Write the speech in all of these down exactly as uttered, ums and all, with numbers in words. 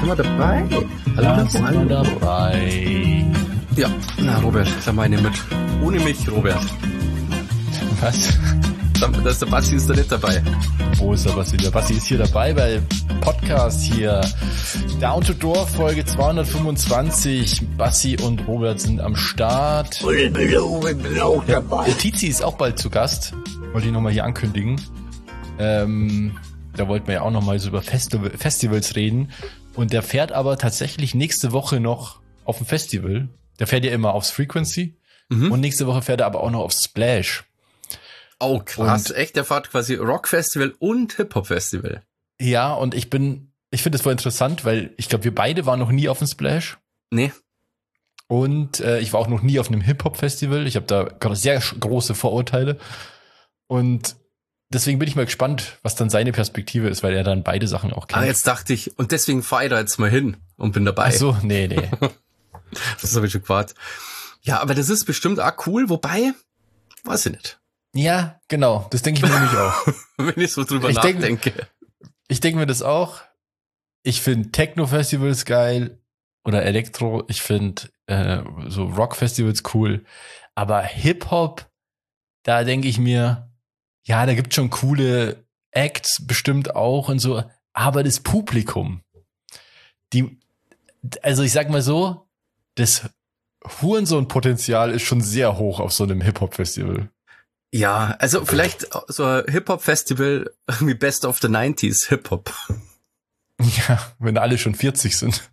Sind wir dabei? Da sind wir dabei. Ja, na Robert, sag mal eine mit. Ohne mich, Robert. Was? Da ist der Basti ist da nicht dabei. Wo ist der Basti? Der Basti ist hier dabei bei Podcast hier. Down to Door Folge zweihundertfünfundzwanzig. Basti und Robert sind am Start. Der Tizi ist auch bald zu Gast. Wollte ich nochmal hier ankündigen. Ähm, da wollten wir ja auch nochmal so über Festival, Festivals reden. Und der fährt aber tatsächlich nächste Woche noch auf ein Festival. Der fährt ja immer aufs Frequency. Mhm. Und nächste Woche fährt er aber auch noch aufs Splash. Oh, krass. Und echt, der fährt quasi Rock-Festival und Hip-Hop-Festival. Ja, und ich bin, ich finde das voll interessant, weil ich glaube, wir beide waren noch nie auf dem Splash. Nee. Und äh, ich war auch noch nie auf einem Hip-Hop-Festival. Ich habe da sehr große Vorurteile. Und deswegen bin ich mal gespannt, was dann seine Perspektive ist, weil er dann beide Sachen auch kennt. Ah, jetzt dachte ich, und deswegen fahre ich da jetzt mal hin und bin dabei. Ach so, nee, nee. Das habe ich schon gewartet. Ja, aber das ist bestimmt auch cool, wobei, weiß ich nicht. Ja, genau, das denke ich mir nämlich auch. Wenn ich so drüber ich nachdenke. Denk, ich denke mir das auch. Ich finde Techno-Festivals geil oder Elektro. Ich finde äh, so Rock-Festivals cool. Aber Hip-Hop, da denke ich mir, ja, da gibt schon coole Acts bestimmt auch und so. Aber das Publikum, die, also ich sag mal so, das Hurensohn-Potenzial ist schon sehr hoch auf so einem Hip-Hop-Festival. Ja, also vielleicht so ein Hip-Hop-Festival wie Best of the nineties Hip-Hop. Ja, wenn alle schon vierzig sind.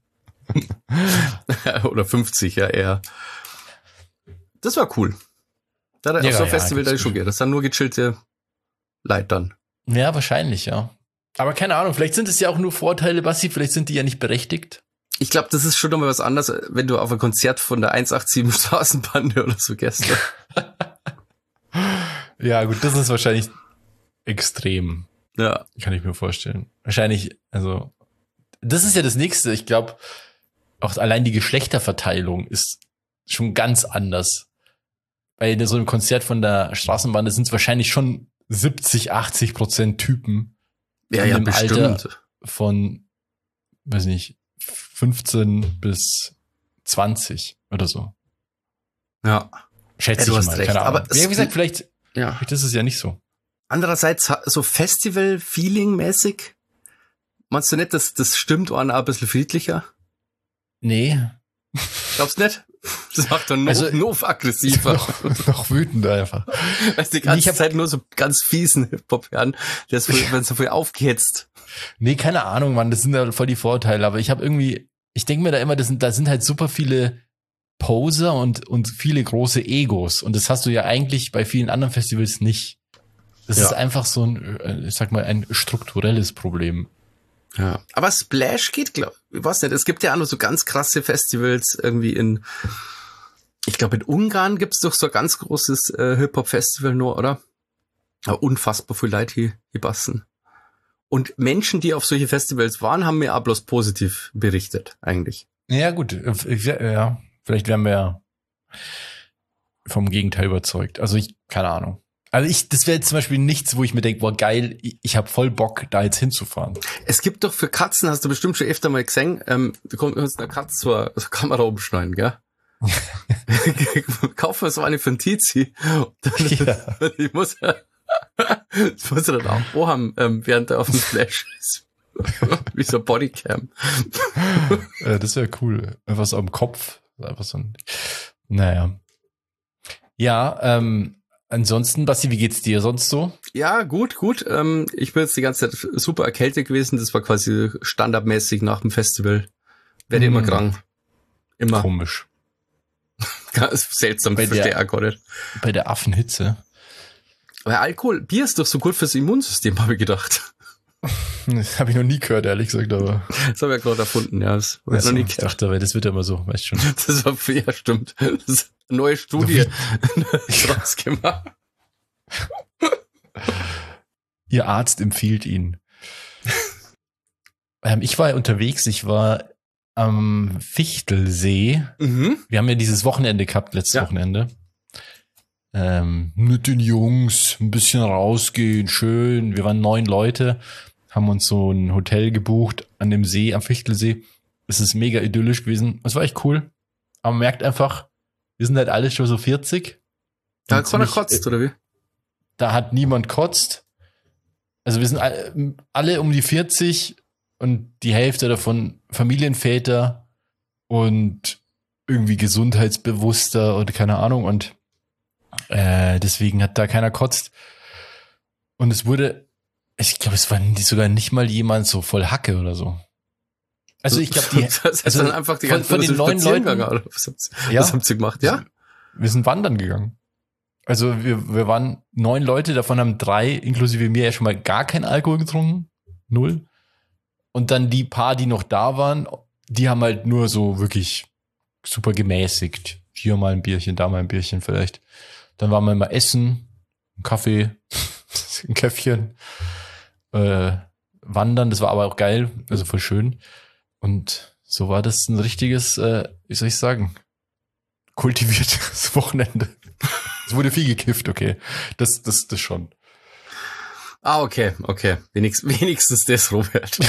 Oder fünfzig, ja eher. Das war cool. Da ja, auf so ein ja, Festival, da ist schon geht. Das sind nur gechillte Leute dann. Ja, wahrscheinlich, ja. Aber keine Ahnung, vielleicht sind es ja auch nur Vorteile, Basti, vielleicht sind die ja nicht berechtigt. Ich glaube, das ist schon nochmal was anderes, wenn du auf ein Konzert von der eins acht sieben Straßenbande oder so gehst. Ja, gut, das ist wahrscheinlich extrem. Ja. Kann ich mir vorstellen. Wahrscheinlich, also, das ist ja das Nächste. Ich glaube, auch allein die Geschlechterverteilung ist schon ganz anders. Bei so einem Konzert von der Straßenbahn sind es wahrscheinlich schon siebzig, achtzig Prozent Typen. Ja, ja, bestimmt. Alter von, weiß nicht, fünfzehn bis zwanzig oder so. Ja. Schätze ja, ich mal. Recht. Keine Ahnung. Aber ja, wie gesagt, vielleicht, ja. vielleicht ist es ja nicht so. Andererseits, so Festival-Feeling-mäßig, meinst du nicht, dass das stimmt auch ein bisschen friedlicher? Nee. Glaubst du nicht? Das macht dann noch, also, noch aggressiver. noch, noch wütender einfach. Weißt du, die ganze Zeit nur so ganz fiesen Hip-Hop hören, der ist voll, wenn so viel aufgehetzt. Nee, keine Ahnung, Mann, das sind ja voll die Vorteile, aber ich habe irgendwie, ich denke mir da immer, das sind, da sind halt super viele Poser und, und viele große Egos und das hast du ja eigentlich bei vielen anderen Festivals nicht. Das ja. ist einfach so ein, ich sag mal, ein strukturelles Problem. Ja, aber Splash geht, glaub ich, weiß nicht, es gibt ja auch noch so ganz krasse Festivals irgendwie in, ich glaube in Ungarn gibt's doch so ein ganz großes äh, Hip-Hop-Festival nur, oder? Aber unfassbar viel Leute hier, hier bassen. Und Menschen, die auf solche Festivals waren, haben mir auch bloß positiv berichtet, eigentlich. Ja gut, ja, vielleicht werden wir ja vom Gegenteil überzeugt. Also ich, keine Ahnung. Also ich, das wäre jetzt zum Beispiel nichts, wo ich mir denke, boah geil, ich, ich habe voll Bock, da jetzt hinzufahren. Es gibt doch für Katzen, hast du bestimmt schon öfter mal gesehen, ähm, du kommst einer Katze zur also Kamera umschneiden, gell? Kaufen wir so eine für einen Tizi. Ja. Ich muss ja, das muss er dann auch wo haben, ähm, während er auf dem Splash ist. Wie so Bodycam. Ja, das wäre cool. Einfach so am Kopf. Einfach so ein, naja. Ja, ähm, ansonsten, Basti, wie geht's dir sonst so? Ja, gut, gut. Ähm, ich bin jetzt die ganze Zeit super erkältet gewesen. Das war quasi standardmäßig nach dem Festival. Werde mm. immer krank. Immer. Komisch. Ganz seltsam, bei verstehe der, ich gar nicht. Bei der Affenhitze. Aber Alkohol, Bier ist doch so gut fürs Immunsystem, habe ich gedacht. Das habe ich noch nie gehört, ehrlich gesagt, aber. Das habe ich ja gerade erfunden, ja. Das habe ich also, noch nie gehört. Ich dachte, weil das wird ja immer so, weißt schon. Das war, ja, stimmt. Das ist eine neue Studie draus gemacht. Ihr Arzt empfiehlt ihn. ähm, ich war unterwegs, ich war am Fichtelsee. Mhm. Wir haben ja dieses Wochenende gehabt, letztes ja. Wochenende. Ähm, mit den Jungs ein bisschen rausgehen, schön. Wir waren neun Leute, haben uns so ein Hotel gebucht an dem See, am Fichtelsee. Es ist mega idyllisch gewesen. Es war echt cool. Aber man merkt einfach, wir sind halt alle schon so vierzig. Da hat keiner kotzt, oder wie? Da hat niemand kotzt. Also wir sind alle, alle um die vierzig und die Hälfte davon Familienväter und irgendwie gesundheitsbewusster oder keine Ahnung. Und äh, deswegen hat da keiner kotzt. Und es wurde, ich glaube, es war sogar nicht mal jemand so voll Hacke oder so. Also ich glaube, die das heißt also dann einfach die von, ganze von den neuen Leuten, was, habt, ja, was habt ihr gemacht? Ja, wir sind wandern gegangen. Also wir wir waren neun Leute, davon haben drei inklusive mir ja schon mal gar keinen Alkohol getrunken, null. Und dann die paar, die noch da waren, die haben halt nur so wirklich super gemäßigt. Hier mal ein Bierchen, da mal ein Bierchen vielleicht. Dann waren wir mal essen, ein Kaffee, ein Käffchen, äh, wandern. Das war aber auch geil, also voll schön. Und so war das ein richtiges, äh, wie soll ich sagen, kultiviertes Wochenende. Es wurde viel gekifft, okay. Das, das, das schon. Ah, okay, okay. Wenigstens, wenigstens das, Robert.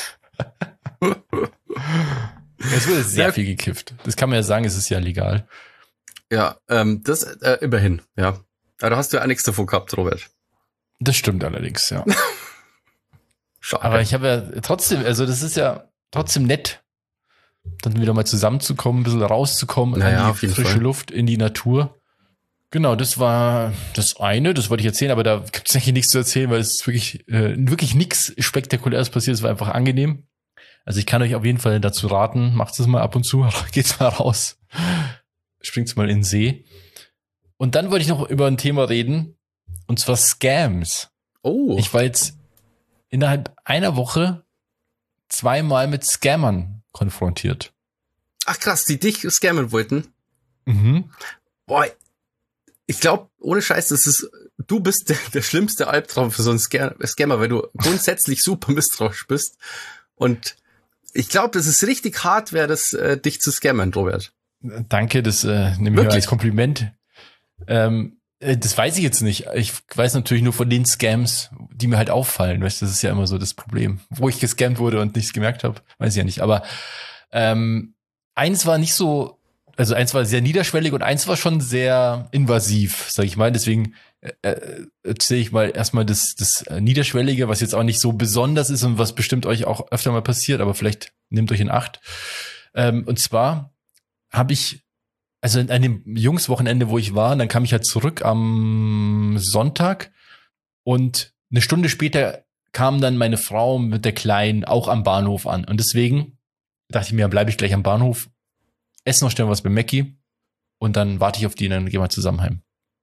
Es wurde sehr ja. viel gekifft. Das kann man ja sagen, es ist ja legal. Ja, ähm, das äh, immerhin, ja. Aber da hast du ja auch nichts davon gehabt, Robert. Das stimmt allerdings, ja. Schade. Aber ich habe ja trotzdem, also das ist ja trotzdem nett, dann wieder mal zusammenzukommen, ein bisschen rauszukommen, naja, in die frische Fall. Luft, in die Natur. Genau, das war das eine, das wollte ich erzählen, aber da gibt es eigentlich nichts zu erzählen, weil es ist wirklich, äh, wirklich nichts Spektakuläres passiert, es war einfach angenehm. Also ich kann euch auf jeden Fall dazu raten, macht es mal ab und zu, geht's mal raus, springt's mal in den See. Und dann wollte ich noch über ein Thema reden, und zwar Scams. Oh. Ich war jetzt innerhalb einer Woche zweimal mit Scammern konfrontiert. Ach krass, die dich scammen wollten? Mhm. Boah, ich glaube, ohne Scheiß, das ist, du bist der, der schlimmste Albtraum für so einen Scammer, weil du grundsätzlich super misstrauisch bist. Und ich glaube, das ist richtig hart, wäre das, äh, dich zu scammen, Robert. Danke, das äh, nehme ich als Kompliment. Ähm, das weiß ich jetzt nicht. Ich weiß natürlich nur von den Scams, die mir halt auffallen. Weißt, das ist ja immer so das Problem. Wo ich gescammt wurde und nichts gemerkt habe, weiß ich ja nicht. Aber ähm, eins war nicht so, also eins war sehr niederschwellig und eins war schon sehr invasiv, sag ich mal. Deswegen äh, erzähle ich mal erstmal das, das Niederschwellige, was jetzt auch nicht so besonders ist und was bestimmt euch auch öfter mal passiert, aber vielleicht nehmt euch in Acht. Ähm, und zwar habe ich Also an dem Jungswochenende, wo ich war, dann kam ich halt zurück am Sonntag und eine Stunde später kam dann meine Frau mit der Kleinen auch am Bahnhof an. Und deswegen dachte ich mir, bleibe ich gleich am Bahnhof, esse noch schnell was bei Mackie und dann warte ich auf die und dann gehen wir zusammen heim.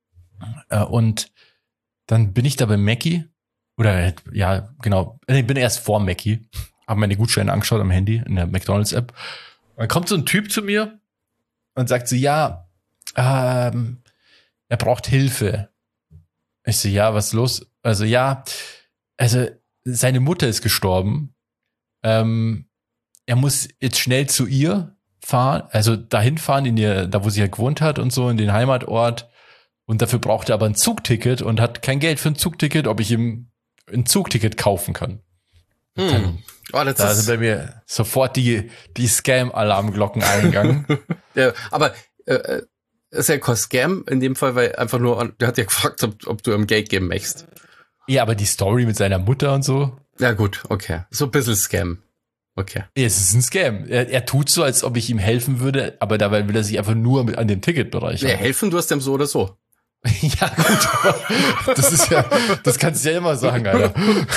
Und dann bin ich da bei Mackie, oder ja, genau, ich bin erst vor Mackie, habe meine Gutscheine angeschaut am Handy in der McDonald's-App. Dann kommt so ein Typ zu mir und sagt so, ja, ähm, er braucht Hilfe. Ich so, ja, was ist los? Also, ja, also seine Mutter ist gestorben. Ähm, er muss jetzt schnell zu ihr fahren, also dahin fahren, in ihr, da wo sie ja gewohnt hat und so, in den Heimatort. Und dafür braucht er aber ein Zugticket und hat kein Geld für ein Zugticket, ob ich ihm ein Zugticket kaufen kann. Hm. Dann, oh, das da ist sind bei mir sofort die, die Scam-Alarmglocken eingegangen. Ja, aber äh, ist ja kein Scam in dem Fall, weil einfach nur, der hat ja gefragt, ob, ob du ihm Geld geben möchtest. Ja, aber die Story mit seiner Mutter und so. Ja gut, okay. So ein bisschen Scam. Okay. Ja, es ist ein Scam. Er, er tut so, als ob ich ihm helfen würde, aber dabei will er sich einfach nur mit an dem Ticketbereich. Ja, helfen, du hast dem so oder so. Ja, gut, aber das ist ja, das kannst du ja immer sagen, Alter.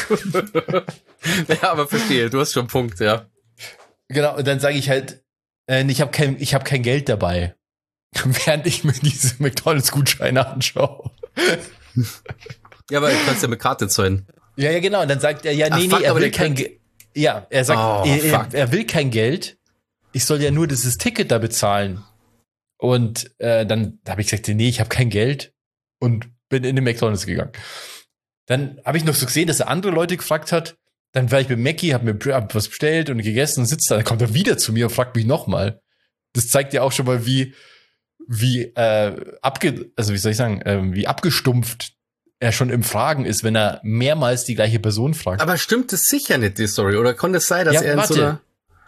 Ja, aber verstehe, du hast schon einen Punkt, ja. Genau, und dann sage ich halt, äh, ich habe kein, ich habe kein Geld dabei, während ich mir diese McDonald's-Gutscheine anschaue. Ja, aber du kannst ja mit Karte zahlen. Ja, ja, genau. Und dann sagt er, ja, nee, Ach, fuck, nee, er will kein kein Geld. Ja, er sagt, oh, er, er, er will kein Geld. Ich soll ja nur dieses Ticket da bezahlen. Und äh, dann habe ich gesagt, nee, ich habe kein Geld und bin in den McDonald's gegangen. Dann habe ich noch so gesehen, dass er andere Leute gefragt hat. Dann war ich bei Mackie, habe mir hab was bestellt und gegessen und sitzt da. Dann kommt er wieder zu mir und fragt mich nochmal. Das zeigt ja auch schon mal, wie wie äh, abge, also wie soll ich sagen, äh, wie abgestumpft er schon im Fragen ist, wenn er mehrmals die gleiche Person fragt. Aber stimmt das sicher nicht, die Story? Oder konnte es sein, dass ja, er in warte. so einer...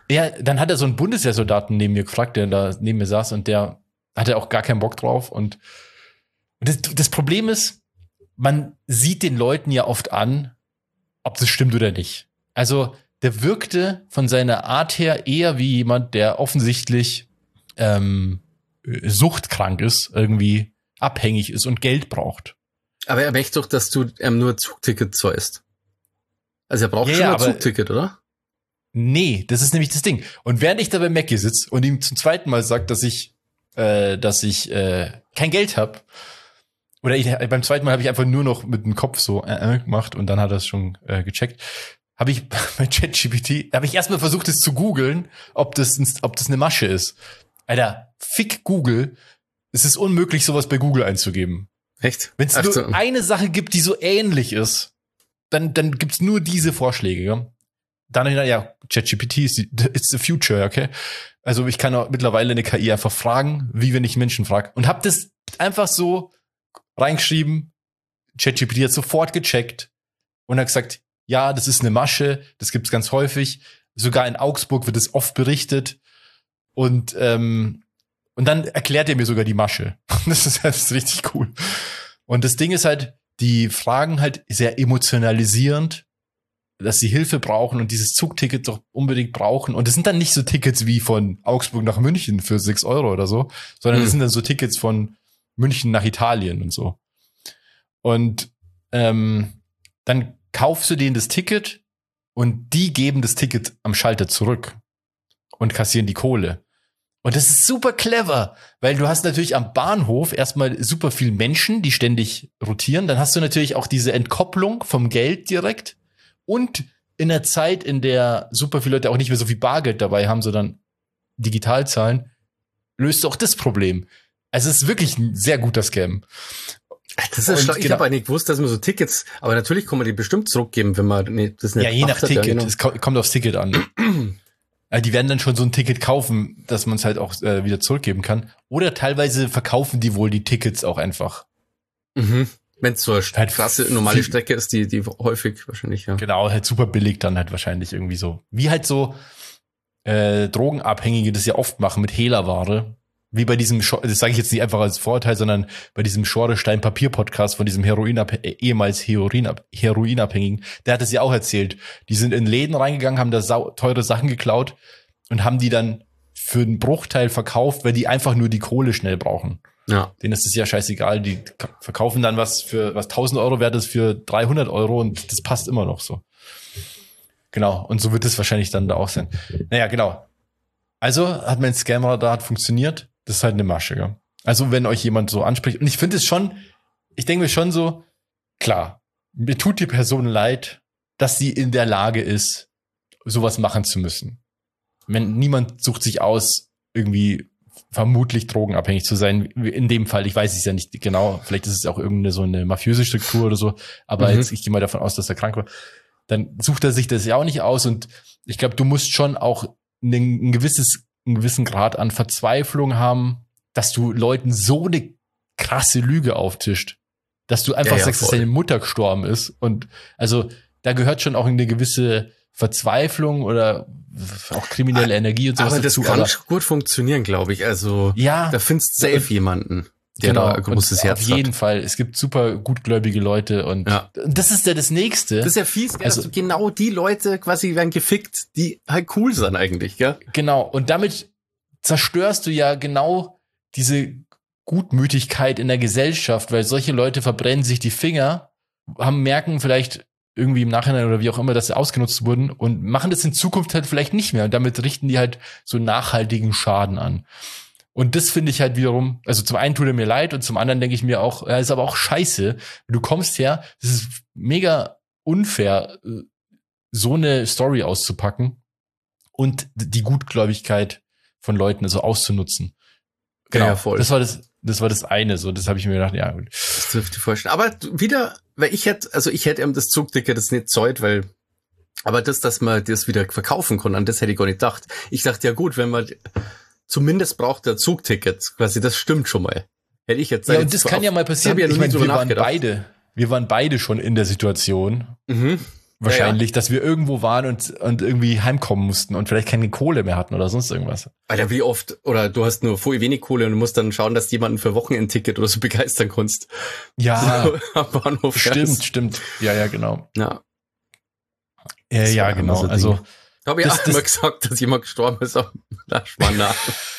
Ja, dann hat er so einen Bundeswehrsoldaten neben mir gefragt, der da neben mir saß und der hatte auch gar keinen Bock drauf. Und das, das Problem ist, man sieht den Leuten ja oft an, ob das stimmt oder nicht. Also der wirkte von seiner Art her eher wie jemand, der offensichtlich ähm, suchtkrank ist, irgendwie abhängig ist und Geld braucht. Aber er möchte doch, dass du ähm, nur Zugticket zahlst. Also er braucht Ja, schon ja, ein aber- Zugticket, oder? Nee, das ist nämlich das Ding. Und während ich da bei Mackie sitze und ihm zum zweiten Mal sagt, dass ich, äh, dass ich äh, kein Geld habe, oder ich, beim zweiten Mal habe ich einfach nur noch mit dem Kopf so äh, äh, gemacht und dann hat er es schon äh, gecheckt, habe ich bei ChatGPT, habe ich erstmal versucht, es zu googeln, ob das, ein, ob das eine Masche ist. Alter, fick Google. Es ist unmöglich, sowas bei Google einzugeben. Echt? Wenn es Ach so. nur eine Sache gibt, die so ähnlich ist, dann, dann gibt's nur diese Vorschläge. Ja? Dann, ja, ChatGPT ist die, it's the future, okay? Also ich kann auch mittlerweile eine K I einfach fragen, wie wenn ich Menschen frage. Und hab das einfach so reingeschrieben. ChatGPT hat sofort gecheckt und hat gesagt, ja, das ist eine Masche, das gibt's ganz häufig. Sogar in Augsburg wird es oft berichtet. Und ähm, und dann erklärt er mir sogar die Masche. Das ist halt richtig cool. Und das Ding ist halt, die fragen halt sehr emotionalisierend, dass sie Hilfe brauchen und dieses Zugticket doch unbedingt brauchen. Und das sind dann nicht so Tickets wie von Augsburg nach München für sechs Euro oder so, sondern das Hm. sind dann so Tickets von München nach Italien und so. Und ähm, dann kaufst du denen das Ticket und die geben das Ticket am Schalter zurück und kassieren die Kohle. Und das ist super clever, weil du hast natürlich am Bahnhof erstmal super viel Menschen, die ständig rotieren. Dann hast du natürlich auch diese Entkopplung vom Geld direkt. Und in der Zeit, in der super viele Leute auch nicht mehr so viel Bargeld dabei haben, sondern digital zahlen, löst du auch das Problem. Also es ist wirklich ein sehr guter Scam. Das ist Und schlau. Ich genau. habe eigentlich gewusst, dass man so Tickets, aber natürlich kann man die bestimmt zurückgeben, wenn man nee, das nicht Ja, je nach macht hat, Ticket. Ja, genau. Es ko- kommt aufs Ticket an. Ja, die werden dann schon so ein Ticket kaufen, dass man es halt auch äh, wieder zurückgeben kann. Oder teilweise verkaufen die wohl die Tickets auch einfach. Mhm. Wenn es so eine Halt krasse, normale viel- Strecke ist, die die häufig wahrscheinlich, ja. Genau, halt super billig dann halt wahrscheinlich irgendwie so. Wie halt so äh, Drogenabhängige das ja oft machen mit Hehlerware. Wie bei diesem, Scho- das sage ich jetzt nicht einfach als Vorurteil, sondern bei diesem Schorestein-Papier-Podcast von diesem Heroinab äh, ehemals Heroinab Heroinabhängigen. Der hat es ja auch erzählt. Die sind in Läden reingegangen, haben da sau teure Sachen geklaut und haben die dann für einen Bruchteil verkauft, weil die einfach nur die Kohle schnell brauchen. Ja. Denen ist es ja scheißegal. Die k- verkaufen dann was für was tausend Euro wert ist für dreihundert Euro und das passt immer noch so. Genau. Und so wird es wahrscheinlich dann da auch sein. Naja, genau. Also hat mein Scamradar hat funktioniert. Das ist halt eine Masche, ja. Also wenn euch jemand so anspricht. Und ich finde es schon, ich denke mir schon so, klar, mir tut die Person leid, dass sie in der Lage ist, sowas machen zu müssen. Wenn niemand sucht sich aus, irgendwie vermutlich drogenabhängig zu sein. In dem Fall, ich weiß es ja nicht genau, vielleicht ist es auch irgendeine so eine mafiöse Struktur oder so, aber Mhm. jetzt, ich gehe mal davon aus, dass er krank war. Dann sucht er sich das ja auch nicht aus und ich glaube, du musst schon auch ein, ein gewisses, einen gewissen Grad an Verzweiflung haben, dass du Leuten so eine krasse Lüge auftischt, dass du einfach Ja, ja, sagst, dass voll. deine Mutter gestorben ist und also da gehört schon auch eine gewisse Verzweiflung oder auch kriminelle Energie und sowas Aber das dazu. kann aber schon gut funktionieren, glaube ich. Also ja, da findest du safe jemanden, der genau, da ein großes und Herz auf jeden hat. Fall. Es gibt super gutgläubige Leute und Ja. das ist ja das Nächste. Das ist ja fies, gell, Also- dass du genau die Leute quasi werden gefickt, die halt cool sind eigentlich, gell? Genau. Und damit zerstörst du ja genau diese Gutmütigkeit in der Gesellschaft, weil solche Leute verbrennen sich die Finger, haben merken vielleicht irgendwie im Nachhinein oder wie auch immer, dass sie ausgenutzt wurden und machen das in Zukunft halt vielleicht nicht mehr. Und damit richten die halt so nachhaltigen Schaden an. Und das finde ich halt wiederum, also zum einen tut er mir leid und zum anderen denke ich mir auch, ja, ist aber auch scheiße. Du kommst her, das ist mega unfair, äh, so eine Story auszupacken und die Gutgläubigkeit von Leuten so auszunutzen. Genau, Ja, voll. das war das, das war das eine, so, das habe ich mir gedacht, ja, gut. Das trifft die vorstellen. Aber wieder, weil ich hätte, also ich hätte ihm das Zugticket das nicht zahlt, weil, aber das, dass man das wieder verkaufen kann, an das hätte ich gar nicht gedacht. Ich dachte, ja gut, wenn man, zumindest braucht der Zugticket, quasi, das stimmt schon mal. Hätte ich jetzt Ja, und jetzt das kann ja mal passieren. hab ich ja noch Ich nie meine, drüber wir waren nachgedacht. beide, wir waren beide schon in der Situation. Mhm. wahrscheinlich, ja, ja. dass wir irgendwo waren und, und irgendwie heimkommen mussten und vielleicht keine Kohle mehr hatten oder sonst irgendwas. Alter, wie oft, oder du hast nur voll wenig Kohle und du musst dann schauen, dass du jemanden für Wochenendticket oder so begeistern kannst. Ja, so, am Bahnhof stimmt, fährst. stimmt. Ja, ja, genau. Ja, Äh, ja, genau. So also habe ich das, auch immer das, gesagt, dass jemand gestorben ist. Na, Schmarrn nach.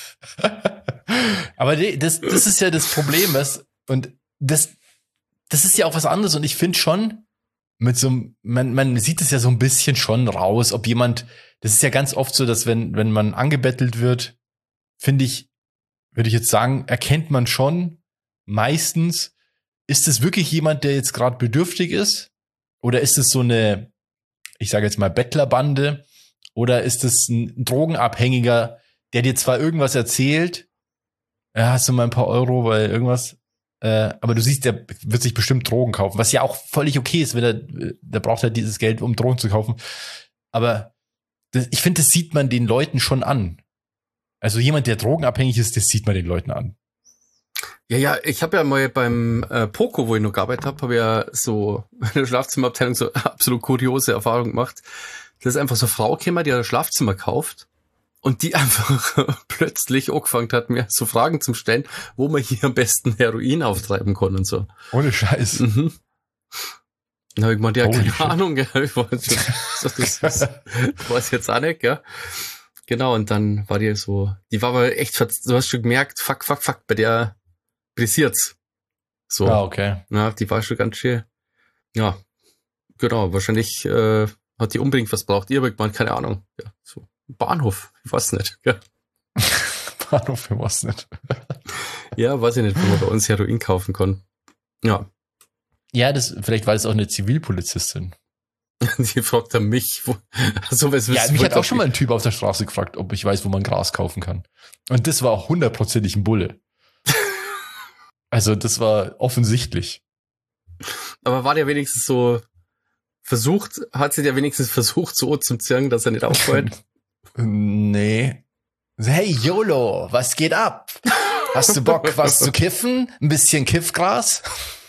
aber die, das, das ist ja das Problem, was, und das, das ist ja auch was anderes und ich finde schon, mit so einem, man, man sieht es ja so ein bisschen schon raus, ob jemand, das ist ja ganz oft so, dass wenn, wenn man angebettelt wird, finde ich, würde ich jetzt sagen, erkennt man schon meistens, ist es wirklich jemand, der jetzt gerade bedürftig ist? Oder ist es so eine, ich sage jetzt mal Bettlerbande? Oder ist es ein Drogenabhängiger, der dir zwar irgendwas erzählt, ja, hast du mal ein paar Euro, weil irgendwas, äh, aber du siehst, der wird sich bestimmt Drogen kaufen, was ja auch völlig okay ist, wenn er, der braucht halt dieses Geld, um Drogen zu kaufen. Aber das, ich finde, das sieht man den Leuten schon an. Also jemand, der drogenabhängig ist, das sieht man den Leuten an. Ja, ja, ich habe ja mal beim äh, Poco, wo ich noch gearbeitet habe, habe ja so in der Schlafzimmerabteilung so absolut kuriose Erfahrungen gemacht. Das ist einfach so eine Frau gekommen, die ein Schlafzimmer kauft und die einfach plötzlich angefangen hat, mir so Fragen zu stellen, wo man hier am besten Heroin auftreiben kann und so. Ohne Scheiß. Mhm. Dann habe ich gemeint, ja, Holy keine shit. Ahnung, gell. Ich weiß, schon, so, das, das, das weiß ich jetzt auch nicht, gell. Genau, und dann war die so, die war aber echt, du hast schon gemerkt, fuck, fuck, fuck, bei der brisiert's. So. Ah, okay. Ja, die war schon ganz schön. Ja, genau, wahrscheinlich äh, hat die unbedingt was braucht. Ihr gemeint, keine Ahnung. Ja, so Bahnhof, ich weiß nicht. Ja, Bahnhof, ich weiß nicht. ja, weiß ich nicht, wo man bei uns Heroin kaufen kann. Ja, Ja, das, vielleicht war das auch eine Zivilpolizistin. die fragt dann mich, wo, so was Ja, mich hat auch schon mal ein Typ auf der Straße gefragt, ob ich weiß, wo man Gras kaufen kann. Und das war auch hundertprozentig ein Bulle. Also das war offensichtlich. Aber war der wenigstens so versucht, hat sie der wenigstens versucht, so zu ziehen, dass er nicht auffällt? Nee. Hey YOLO, was geht ab? Hast du Bock, was zu kiffen? Ein bisschen Kiffgras?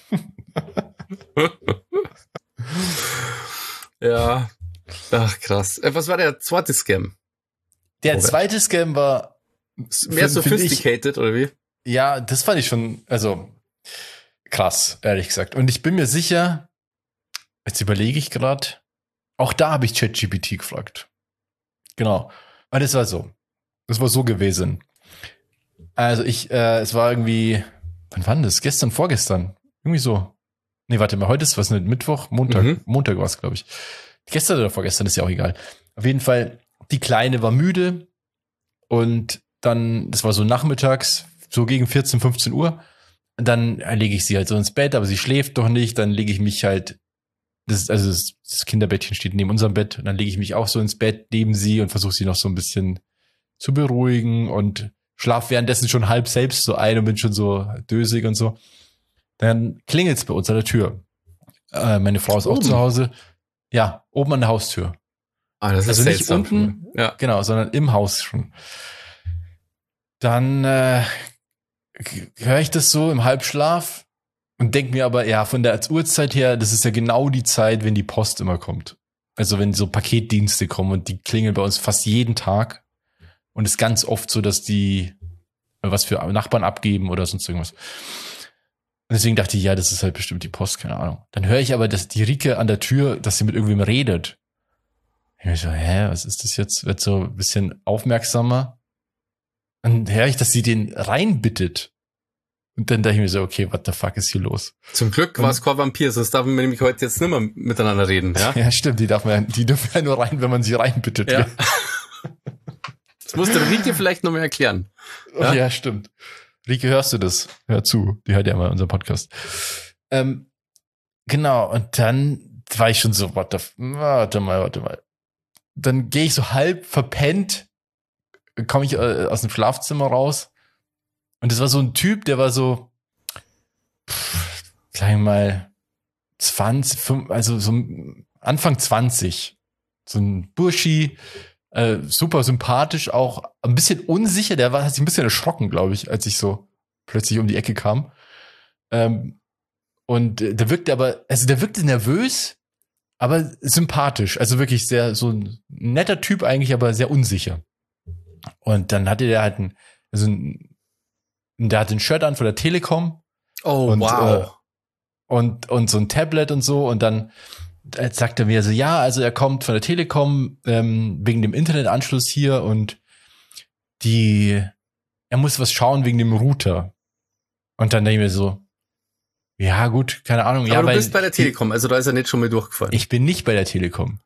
Ja. Ach, krass. Äh, Was war der zweite Scam? Der Robert. zweite Scam war Mehr find- sophisticated, find oder wie? ich, ja, das fand ich schon, also krass, ehrlich gesagt. Und ich bin mir sicher, jetzt überlege ich gerade, auch da habe ich ChatGPT gefragt. Genau. Und es war so. Es war so gewesen. Also ich, äh, es war irgendwie, wann war denn das? Gestern, vorgestern? Irgendwie so. Nee, warte mal, heute ist was, nicht Mittwoch? Montag. Mhm. Montag war es, glaube ich. Gestern oder vorgestern, ist ja auch egal. Auf jeden Fall, die Kleine war müde und dann, das war so nachmittags, so gegen vierzehn, fünfzehn Uhr. Und dann lege ich sie halt so ins Bett, aber sie schläft doch nicht. Dann lege ich mich halt, das, also das, das Kinderbettchen steht neben unserem Bett. Und dann lege ich mich auch so ins Bett neben sie und versuche sie noch so ein bisschen zu beruhigen und schlaf währenddessen schon halb selbst so ein und bin schon so dösig und so. Dann klingelt's bei uns an der Tür. Äh, meine Frau ist auch Oben? zu Hause. Ja, oben an der Haustür. Ah, das ist Also nicht seltsam. unten, Ja. genau, sondern im Haus schon. Dann äh, höre ich das so im Halbschlaf und denke mir aber, ja, von der Uhrzeit her, das ist ja genau die Zeit, wenn die Post immer kommt. Also wenn so Paketdienste kommen und die klingeln bei uns fast jeden Tag. Und es ist ganz oft so, dass die was für Nachbarn abgeben oder sonst irgendwas. Und deswegen dachte ich, ja, das ist halt bestimmt die Post, keine Ahnung. Dann höre ich aber, dass die Rike an der Tür, dass sie mit irgendwem redet. Ich so, hä, was ist das jetzt? Wird so ein bisschen aufmerksamer. Dann höre ich, dass sie den reinbittet. Und dann dachte ich mir so, okay, what the fuck ist hier los? Zum Glück war es kein Vampir, sonst darf man nämlich heute jetzt nicht mehr miteinander reden, ja? Ja, stimmt, die darf man, die dürfen ja nur rein, wenn man sie reinbittet. Ja. Das musst du Rike vielleicht noch mal erklären. Ja? Ja? Ja, stimmt. Rike, hörst du das? Hör zu. Die hört ja immer unseren Podcast. Ähm, genau. Und dann war ich schon so, what the, f- warte mal, warte mal. Dann gehe ich so halb verpennt, komme ich äh, aus dem Schlafzimmer raus. Und das war so ein Typ, der war so, pff, sag ich mal, zwanzig, fünf, also so Anfang zwanzig. So ein Burschi, äh, super sympathisch, auch ein bisschen unsicher. Der war, hat sich ein bisschen erschrocken, glaube ich, als ich so plötzlich um die Ecke kam. Ähm, und äh, der wirkte aber, also der wirkte nervös, aber sympathisch, also wirklich sehr, so ein netter Typ eigentlich, aber sehr unsicher. Und dann hatte der halt ein, also ein, der hat ein Shirt an von der Telekom. Oh, und, wow. Äh, und, und so ein Tablet und so. Und dann äh, sagt er mir so, ja, also er kommt von der Telekom ähm, wegen dem Internetanschluss hier und die, er muss was schauen wegen dem Router. Und dann denke ich mir so, ja gut, keine Ahnung. Aber ja, du weil bist bei der Telekom, also da ist er nicht schon mal durchgefallen. Ich bin nicht bei der Telekom.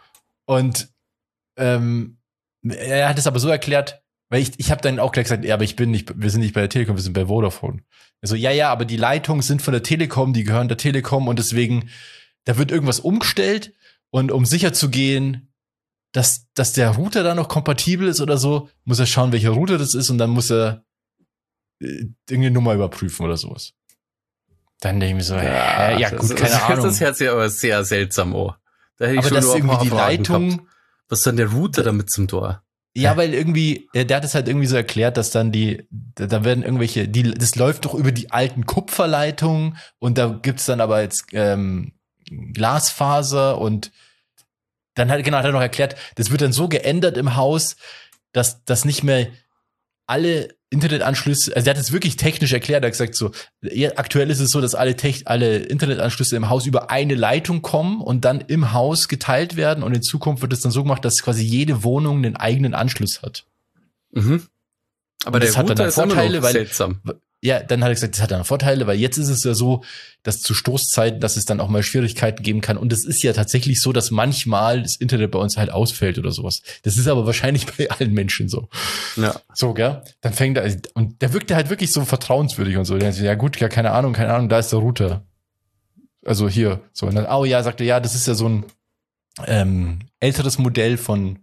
Und ähm, er hat es aber so erklärt, weil ich, ich habe dann auch gleich gesagt, ja, aber ich bin nicht, wir sind nicht bei der Telekom, wir sind bei Vodafone. Also ja, ja, aber die Leitungen sind von der Telekom, die gehören der Telekom und deswegen, da wird irgendwas umgestellt und um sicher zu gehen, dass, dass der Router da noch kompatibel ist oder so, muss er schauen, welcher Router das ist und dann muss er äh, irgendeine Nummer überprüfen oder sowas. Dann denke ich mir so, ja, äh, ja gut, das, keine das, Ahnung. Das hört sich aber sehr seltsam an. Da hätte ich aber schon dass nur irgendwie die Fragen Leitung gehabt. Was ist denn der Router damit zum Tor? Ja, weil irgendwie, der hat es halt irgendwie so erklärt, dass dann die, da werden irgendwelche, die, das läuft doch über die alten Kupferleitungen und da gibt's dann aber jetzt ähm, Glasfaser und dann hat, genau, hat er noch erklärt, das wird dann so geändert im Haus, dass das nicht mehr alle Internetanschlüsse, also er hat es wirklich technisch erklärt, er hat gesagt so, ja, aktuell ist es so, dass alle, Tech, alle Internetanschlüsse im Haus über eine Leitung kommen und dann im Haus geteilt werden und in Zukunft wird es dann so gemacht, dass quasi jede Wohnung einen eigenen Anschluss hat. Mhm. Aber und der das hat Router dann ist immer Vorteile, noch weil, seltsam. Ja, dann hat er gesagt, das hat dann Vorteile, weil jetzt ist es ja so, dass zu Stoßzeiten, dass es dann auch mal Schwierigkeiten geben kann. Und es ist ja tatsächlich so, dass manchmal das Internet bei uns halt ausfällt oder sowas. Das ist aber wahrscheinlich bei allen Menschen so. Ja. So, gell? Dann fängt er, und der wirkte halt wirklich so vertrauenswürdig und so. Der sagt, ja gut, ja, keine Ahnung, keine Ahnung, da ist der Router. Also hier, so. Und dann, oh ja, sagte, ja, das ist ja so ein ähm, älteres Modell von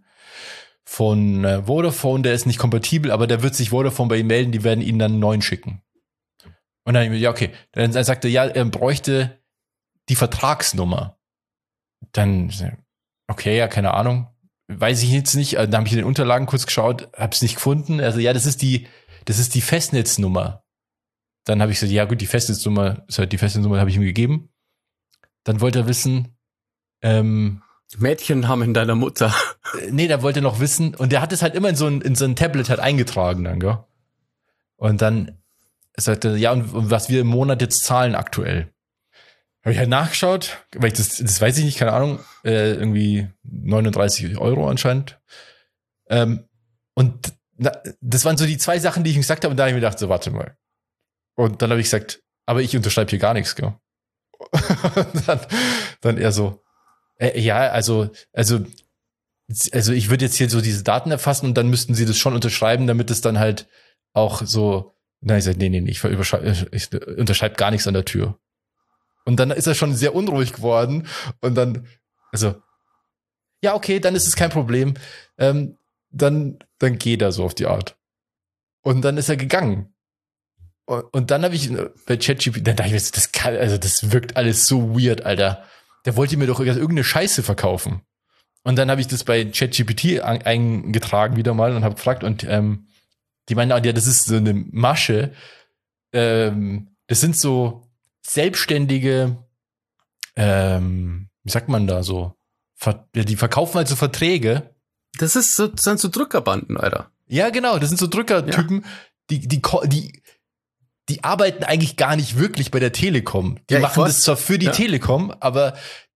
von äh, Vodafone, der ist nicht kompatibel, aber der wird sich Vodafone bei ihm melden, die werden ihn dann einen neuen schicken. Und dann, ja, okay. Dann sagte er, ja, er bräuchte die Vertragsnummer. Dann, okay, ja, keine Ahnung. Weiß ich jetzt nicht. Dann habe ich in den Unterlagen kurz geschaut, habe es nicht gefunden. Also, ja, das ist die, das ist die Festnetznummer. Dann habe ich gesagt, ja, gut, die Festnetznummer, ist halt die Festnetznummer, habe ich ihm gegeben. Dann wollte er wissen, ähm, Mädchennamen deiner Mutter. Nee, der wollte noch wissen, und der hat es halt immer in so ein, in so ein Tablet halt eingetragen dann, gell? Und dann sagte er, ja, und was wir im Monat jetzt zahlen aktuell. Habe ich halt nachgeschaut, weil ich das, das weiß ich nicht, keine Ahnung, äh, irgendwie neununddreißig Euro anscheinend. Ähm, und na, das waren so die zwei Sachen, die ich ihm gesagt habe, und da habe ich mir gedacht, so, warte mal. Und dann habe ich gesagt, aber ich unterschreibe hier gar nichts, gell? Und dann, dann er so, äh, ja, also, also, also ich würde jetzt hier so diese Daten erfassen und dann müssten sie das schon unterschreiben, damit es dann halt auch so, nein, ich sag, nee, nee, nee, ich, ich unterschreibe gar nichts an der Tür. Und dann ist er schon sehr unruhig geworden und dann, also, ja, okay, dann ist es kein Problem, ähm, dann, dann geht er so auf die Art. Und dann ist er gegangen. Und, und dann habe ich bei ChatGPT, dann dachte ich mir, das kann, also das wirkt alles so weird, Alter. Der wollte mir doch irgendeine Scheiße verkaufen. Und dann habe ich das bei ChatGPT eingetragen wieder mal und habe gefragt und ähm, die meinen, ja, das ist so eine Masche. Ähm, das sind so selbstständige, ähm, wie sagt man da so, Ver- die verkaufen halt so Verträge. Das ist so, das sind so Drückerbanden, Alter. Ja, genau, das sind so Drückertypen, ja. die, die, die, die arbeiten eigentlich gar nicht wirklich bei der Telekom. Die ja, machen weiß. das zwar für die ja. Telekom, aber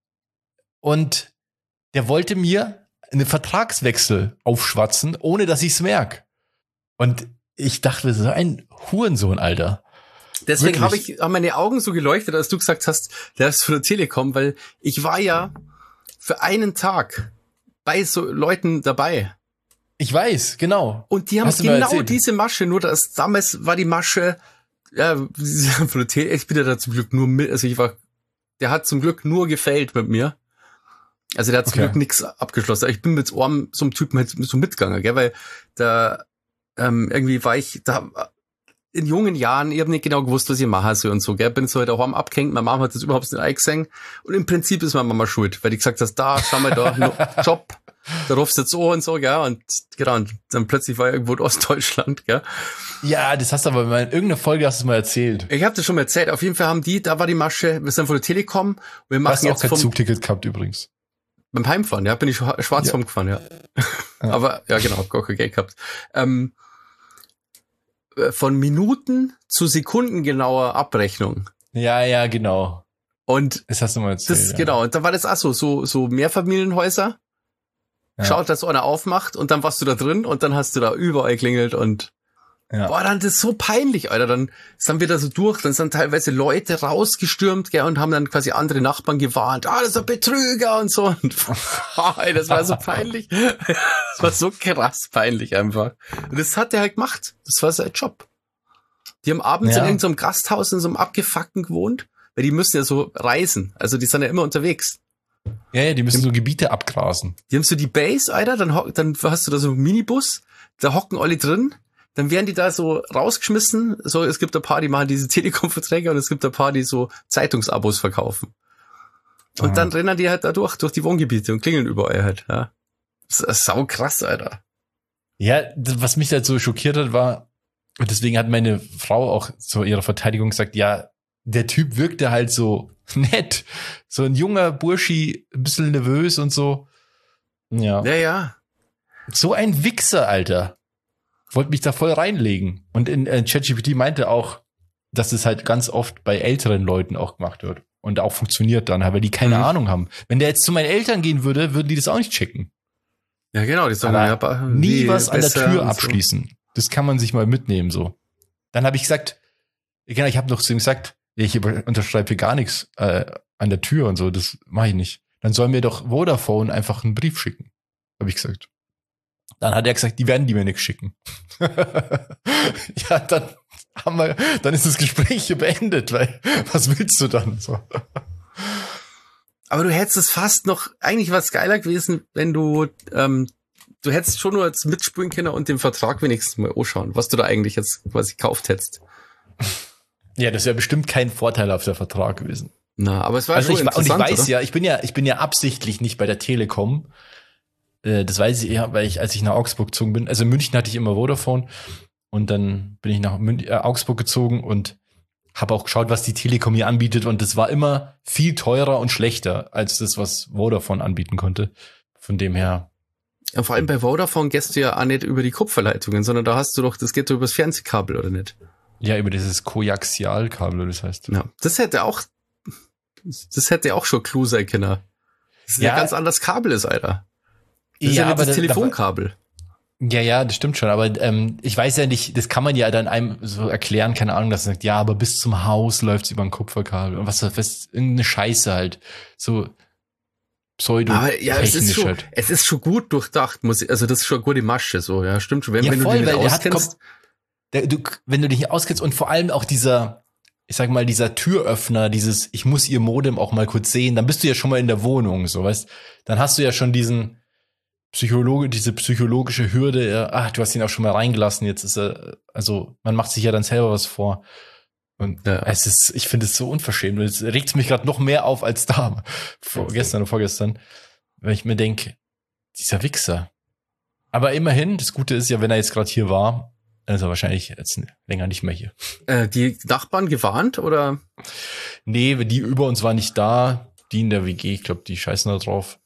und der wollte mir einen Vertragswechsel aufschwatzen, ohne dass ich es merke. Und ich dachte, so ein Hurensohn, Alter. Deswegen habe ich haben meine Augen so geleuchtet, als du gesagt hast, der ist von der Telekom, weil ich war ja für einen Tag bei so Leuten dabei. Ich weiß, genau. Und die haben genau diese Masche, nur dass damals war die Masche, ja, von der Tele- ich bin ja da zum Glück nur mit, also ich war, der hat zum Glück nur gefällt mit mir. Also der hat zum okay. Glück nichts abgeschlossen. Ich bin mit so einem Typen halt so mitgegangen, gell, weil da ähm, irgendwie war ich, da in jungen Jahren, ich habe nicht genau gewusst, was ich machen soll und so, gell, bin so halt auch am abgehängt, meine Mama hat das überhaupt nicht eingesehen und im Prinzip ist meine Mama schuld, weil die gesagt hat, da, schau mal da, no, Job, da rufst du jetzt so und so, gell, und genau, und dann plötzlich war ich irgendwo in Ostdeutschland, gell. Ja, das hast du aber mal in irgendeiner Folge hast du es mal erzählt. Ich habe das schon mal erzählt, auf jeden Fall haben die, da war die Masche, wir sind von der Telekom, und wir Du machen hast auch jetzt kein vom, Zugticket gehabt übrigens. beim Heimfahren, ja, bin ich schwarz Ja. rumgefahren, ja. Ja. Aber, ja genau, hab gar kein Geld gehabt. Ähm, von Minuten zu Sekunden genauer Abrechnung. Ja, ja, genau. Und Das hast du mal erzählt. das, ja. genau, und da war das auch so, so, so Mehrfamilienhäuser. Ja. Schaut, dass einer aufmacht und dann warst du da drin und dann hast du da überall klingelt und Ja. boah, dann das ist so peinlich, Alter. Dann sind wir da so durch, dann sind teilweise Leute rausgestürmt, gell, und haben dann quasi andere Nachbarn gewarnt, ah, das ist ein Betrüger und so. Und, ey, das war so peinlich. Das war so krass peinlich einfach. Und das hat er halt gemacht. Das war sein Job. Die haben abends Ja. in irgendeinem Gasthaus in so einem Abgefuckten gewohnt, weil die müssen ja so reisen. Also die sind ja immer unterwegs. ja, ja, die müssen so Gebiete abgrasen. Die haben so die Base, Alter, dann, ho- dann hast du da so einen Minibus, da hocken alle drin, dann werden die da so rausgeschmissen. So, es gibt ein paar, die machen diese Telekom-Verträge und es gibt ein paar, die so Zeitungsabos verkaufen. Und Aha. dann rennen die halt da durch, durch die Wohngebiete und klingeln überall halt, ja. Das ist sau krass, Alter. Ja, das, was mich halt so schockiert hat, war, und deswegen hat meine Frau auch zu ihrer Verteidigung gesagt, ja, der Typ wirkte halt so nett. So ein junger Burschi, ein bisschen nervös und so. Ja. Ja, ja. So ein Wichser, Alter. Wollte mich da voll reinlegen. Und in äh, ChatGPT meinte auch, dass es halt ganz oft bei älteren Leuten auch gemacht wird. Und auch funktioniert dann, weil die keine Mhm. Ahnung haben. Wenn der jetzt zu meinen Eltern gehen würde, würden die das auch nicht checken. Ja, genau, die sagen, Aber ja, ba- nie wie was an der besser Tür und so. abschließen. Das kann man sich mal mitnehmen, so. Dann habe ich gesagt, genau, ich habe noch zu ihm gesagt, ja, ich über- unterschreibe hier gar nichts äh, an der Tür und so, das mache ich nicht. Dann soll mir doch Vodafone einfach einen Brief schicken, habe ich gesagt. Dann hat er gesagt, die werden die mir nicht schicken. Ja, dann haben wir, dann ist das Gespräch hier beendet, weil was willst du dann so? Aber du hättest es fast noch, eigentlich was geiler gewesen, wenn du, ähm, du hättest schon nur jetzt mitspielen können und den Vertrag wenigstens mal anschauen, was du da eigentlich jetzt quasi gekauft hättest. Ja, das wäre bestimmt kein vorteilhafter Vertrag gewesen. Na, aber es war Also schon ich, und ich interessant, weiß oder? ja, ich bin ja, ich bin ja absichtlich nicht bei der Telekom. Äh, Das weiß ich ja, weil ich, als ich nach Augsburg gezogen bin, also in München hatte ich immer Vodafone und dann bin ich nach Mün äh, Augsburg gezogen und habe auch geschaut, was die Telekom hier anbietet und das war immer viel teurer und schlechter als das, was Vodafone anbieten konnte. Von dem her. Ja, vor allem bei Vodafone gehst du ja auch nicht über die Kupferleitungen, sondern da hast du doch, das geht doch übers Fernsehkabel, oder nicht? Ja, über dieses Koaxialkabel, das heißt. Ja, das hätte auch, das hätte auch schon Clou sein können. Das ist ja Ja. ein ganz anderes Kabel ist, Alter. Das ist ja, nicht aber das da- Telefonkabel. Ja, ja, das stimmt schon, aber ähm, ich weiß ja nicht, das kann man ja dann einem so erklären, keine Ahnung, dass er sagt, ja, aber bis zum Haus läuft's über ein Kupferkabel und was, was irgendeine Scheiße halt, so pseudo Aber ja, es ist schon, halt. es ist schon gut durchdacht, muss ich, also das ist schon eine gute Masche, so, ja, stimmt schon. Wenn, Ja, wenn voll, du dich weil nicht der hat auskennst, kom- Der, du, wenn du dich nicht auskennst und vor allem auch dieser, ich sag mal, dieser Türöffner, dieses, ich muss ihr Modem auch mal kurz sehen, dann bist du ja schon mal in der Wohnung, so, weißt, dann hast du ja schon diesen Psychologe, diese psychologische Hürde, ja, ach, du hast ihn auch schon mal reingelassen, jetzt ist er, also, man macht sich ja dann selber was vor. Und Ja. es ist, ich finde es so unverschämt. Und es regt mich gerade noch mehr auf als da, vorgestern oder vorgestern, weil ich mir denke, dieser Wichser. Aber immerhin, das Gute ist ja, wenn er jetzt gerade hier war, dann ist er wahrscheinlich jetzt länger nicht mehr hier. äh, die Nachbarn gewarnt, oder? Nee, die über uns war nicht da, die in der W G, ich glaube, die scheißen da drauf.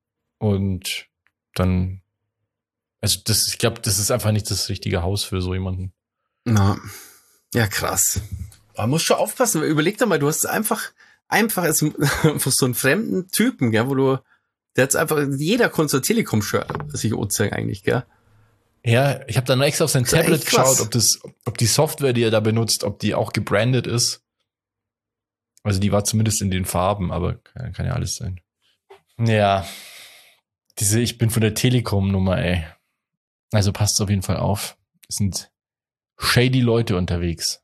Und dann, also das, ich glaube, das ist einfach nicht das richtige Haus für so jemanden. Na, ja, krass. Man muss schon aufpassen, weil überleg dir mal, du hast einfach, einfach als, einfach so einen fremden Typen, gell, wo du, der hat einfach, jeder konnte so Telekom-Shirt sich anzeigen eigentlich, gell. Ja, ich habe dann extra auf sein Das ist Tablet echt krass. geschaut, ob das, ob die Software, die er da benutzt, ob die auch gebrandet ist. Also die war zumindest in den Farben, aber kann, kann ja alles sein. Ja, diese Ich bin von der Telekom-Nummer, ey. Also passt auf jeden Fall auf. Es sind shady Leute unterwegs.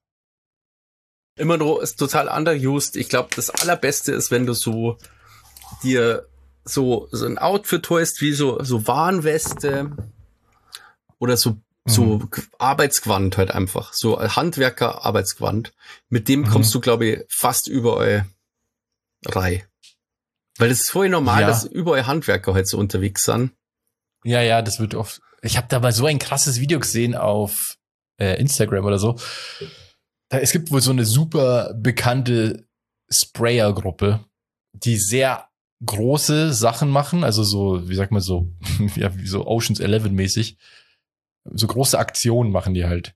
Immer noch ist total underused. Ich glaube, das Allerbeste ist, wenn du so dir so, so ein Outfit holst, wie so, so Warnweste oder so So Mhm. Arbeitsgewand halt einfach. So Handwerker-Arbeitsgewand. Mit dem kommst Mhm. du, glaube ich, fast überall rein. Weil es ist voll normal, Ja. dass überall Handwerker halt so unterwegs sind. Ja, ja, das wird oft. Ich habe da mal so ein krasses Video gesehen auf äh, Instagram oder so. Da, es gibt wohl so eine super bekannte Sprayer-Gruppe, die sehr große Sachen machen, also so, wie sagt man so, ja, wie so Ocean's Eleven mäßig. So große Aktionen machen die halt.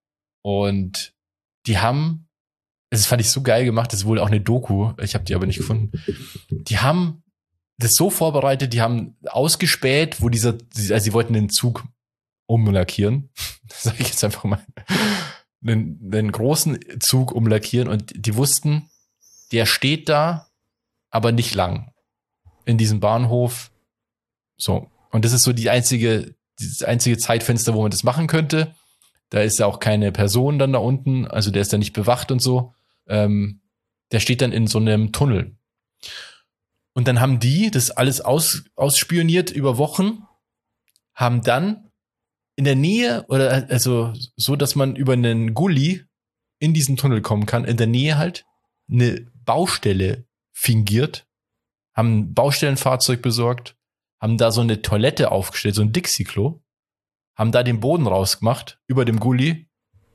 Und die haben, das fand ich so geil gemacht, das ist wohl auch eine Doku, ich habe die aber nicht gefunden. Die haben das so vorbereitet, die haben ausgespäht, wo dieser, also sie wollten den Zug umlackieren, sage ich jetzt einfach mal, einen, einen großen Zug umlackieren und die wussten, der steht da, aber nicht lang in diesem Bahnhof. So, und das ist so die einzige, das einzige Zeitfenster, wo man das machen könnte. Da ist ja auch keine Person dann da unten, also der ist ja nicht bewacht und so. Ähm, der steht dann in so einem Tunnel. Und dann haben die das alles aus, ausspioniert über Wochen, haben dann in der Nähe, oder also so, dass man über einen Gully in diesen Tunnel kommen kann, in der Nähe halt eine Baustelle fingiert, haben ein Baustellenfahrzeug besorgt, haben da so eine Toilette aufgestellt, so ein Dixie-Klo, haben da den Boden rausgemacht, über dem Gully,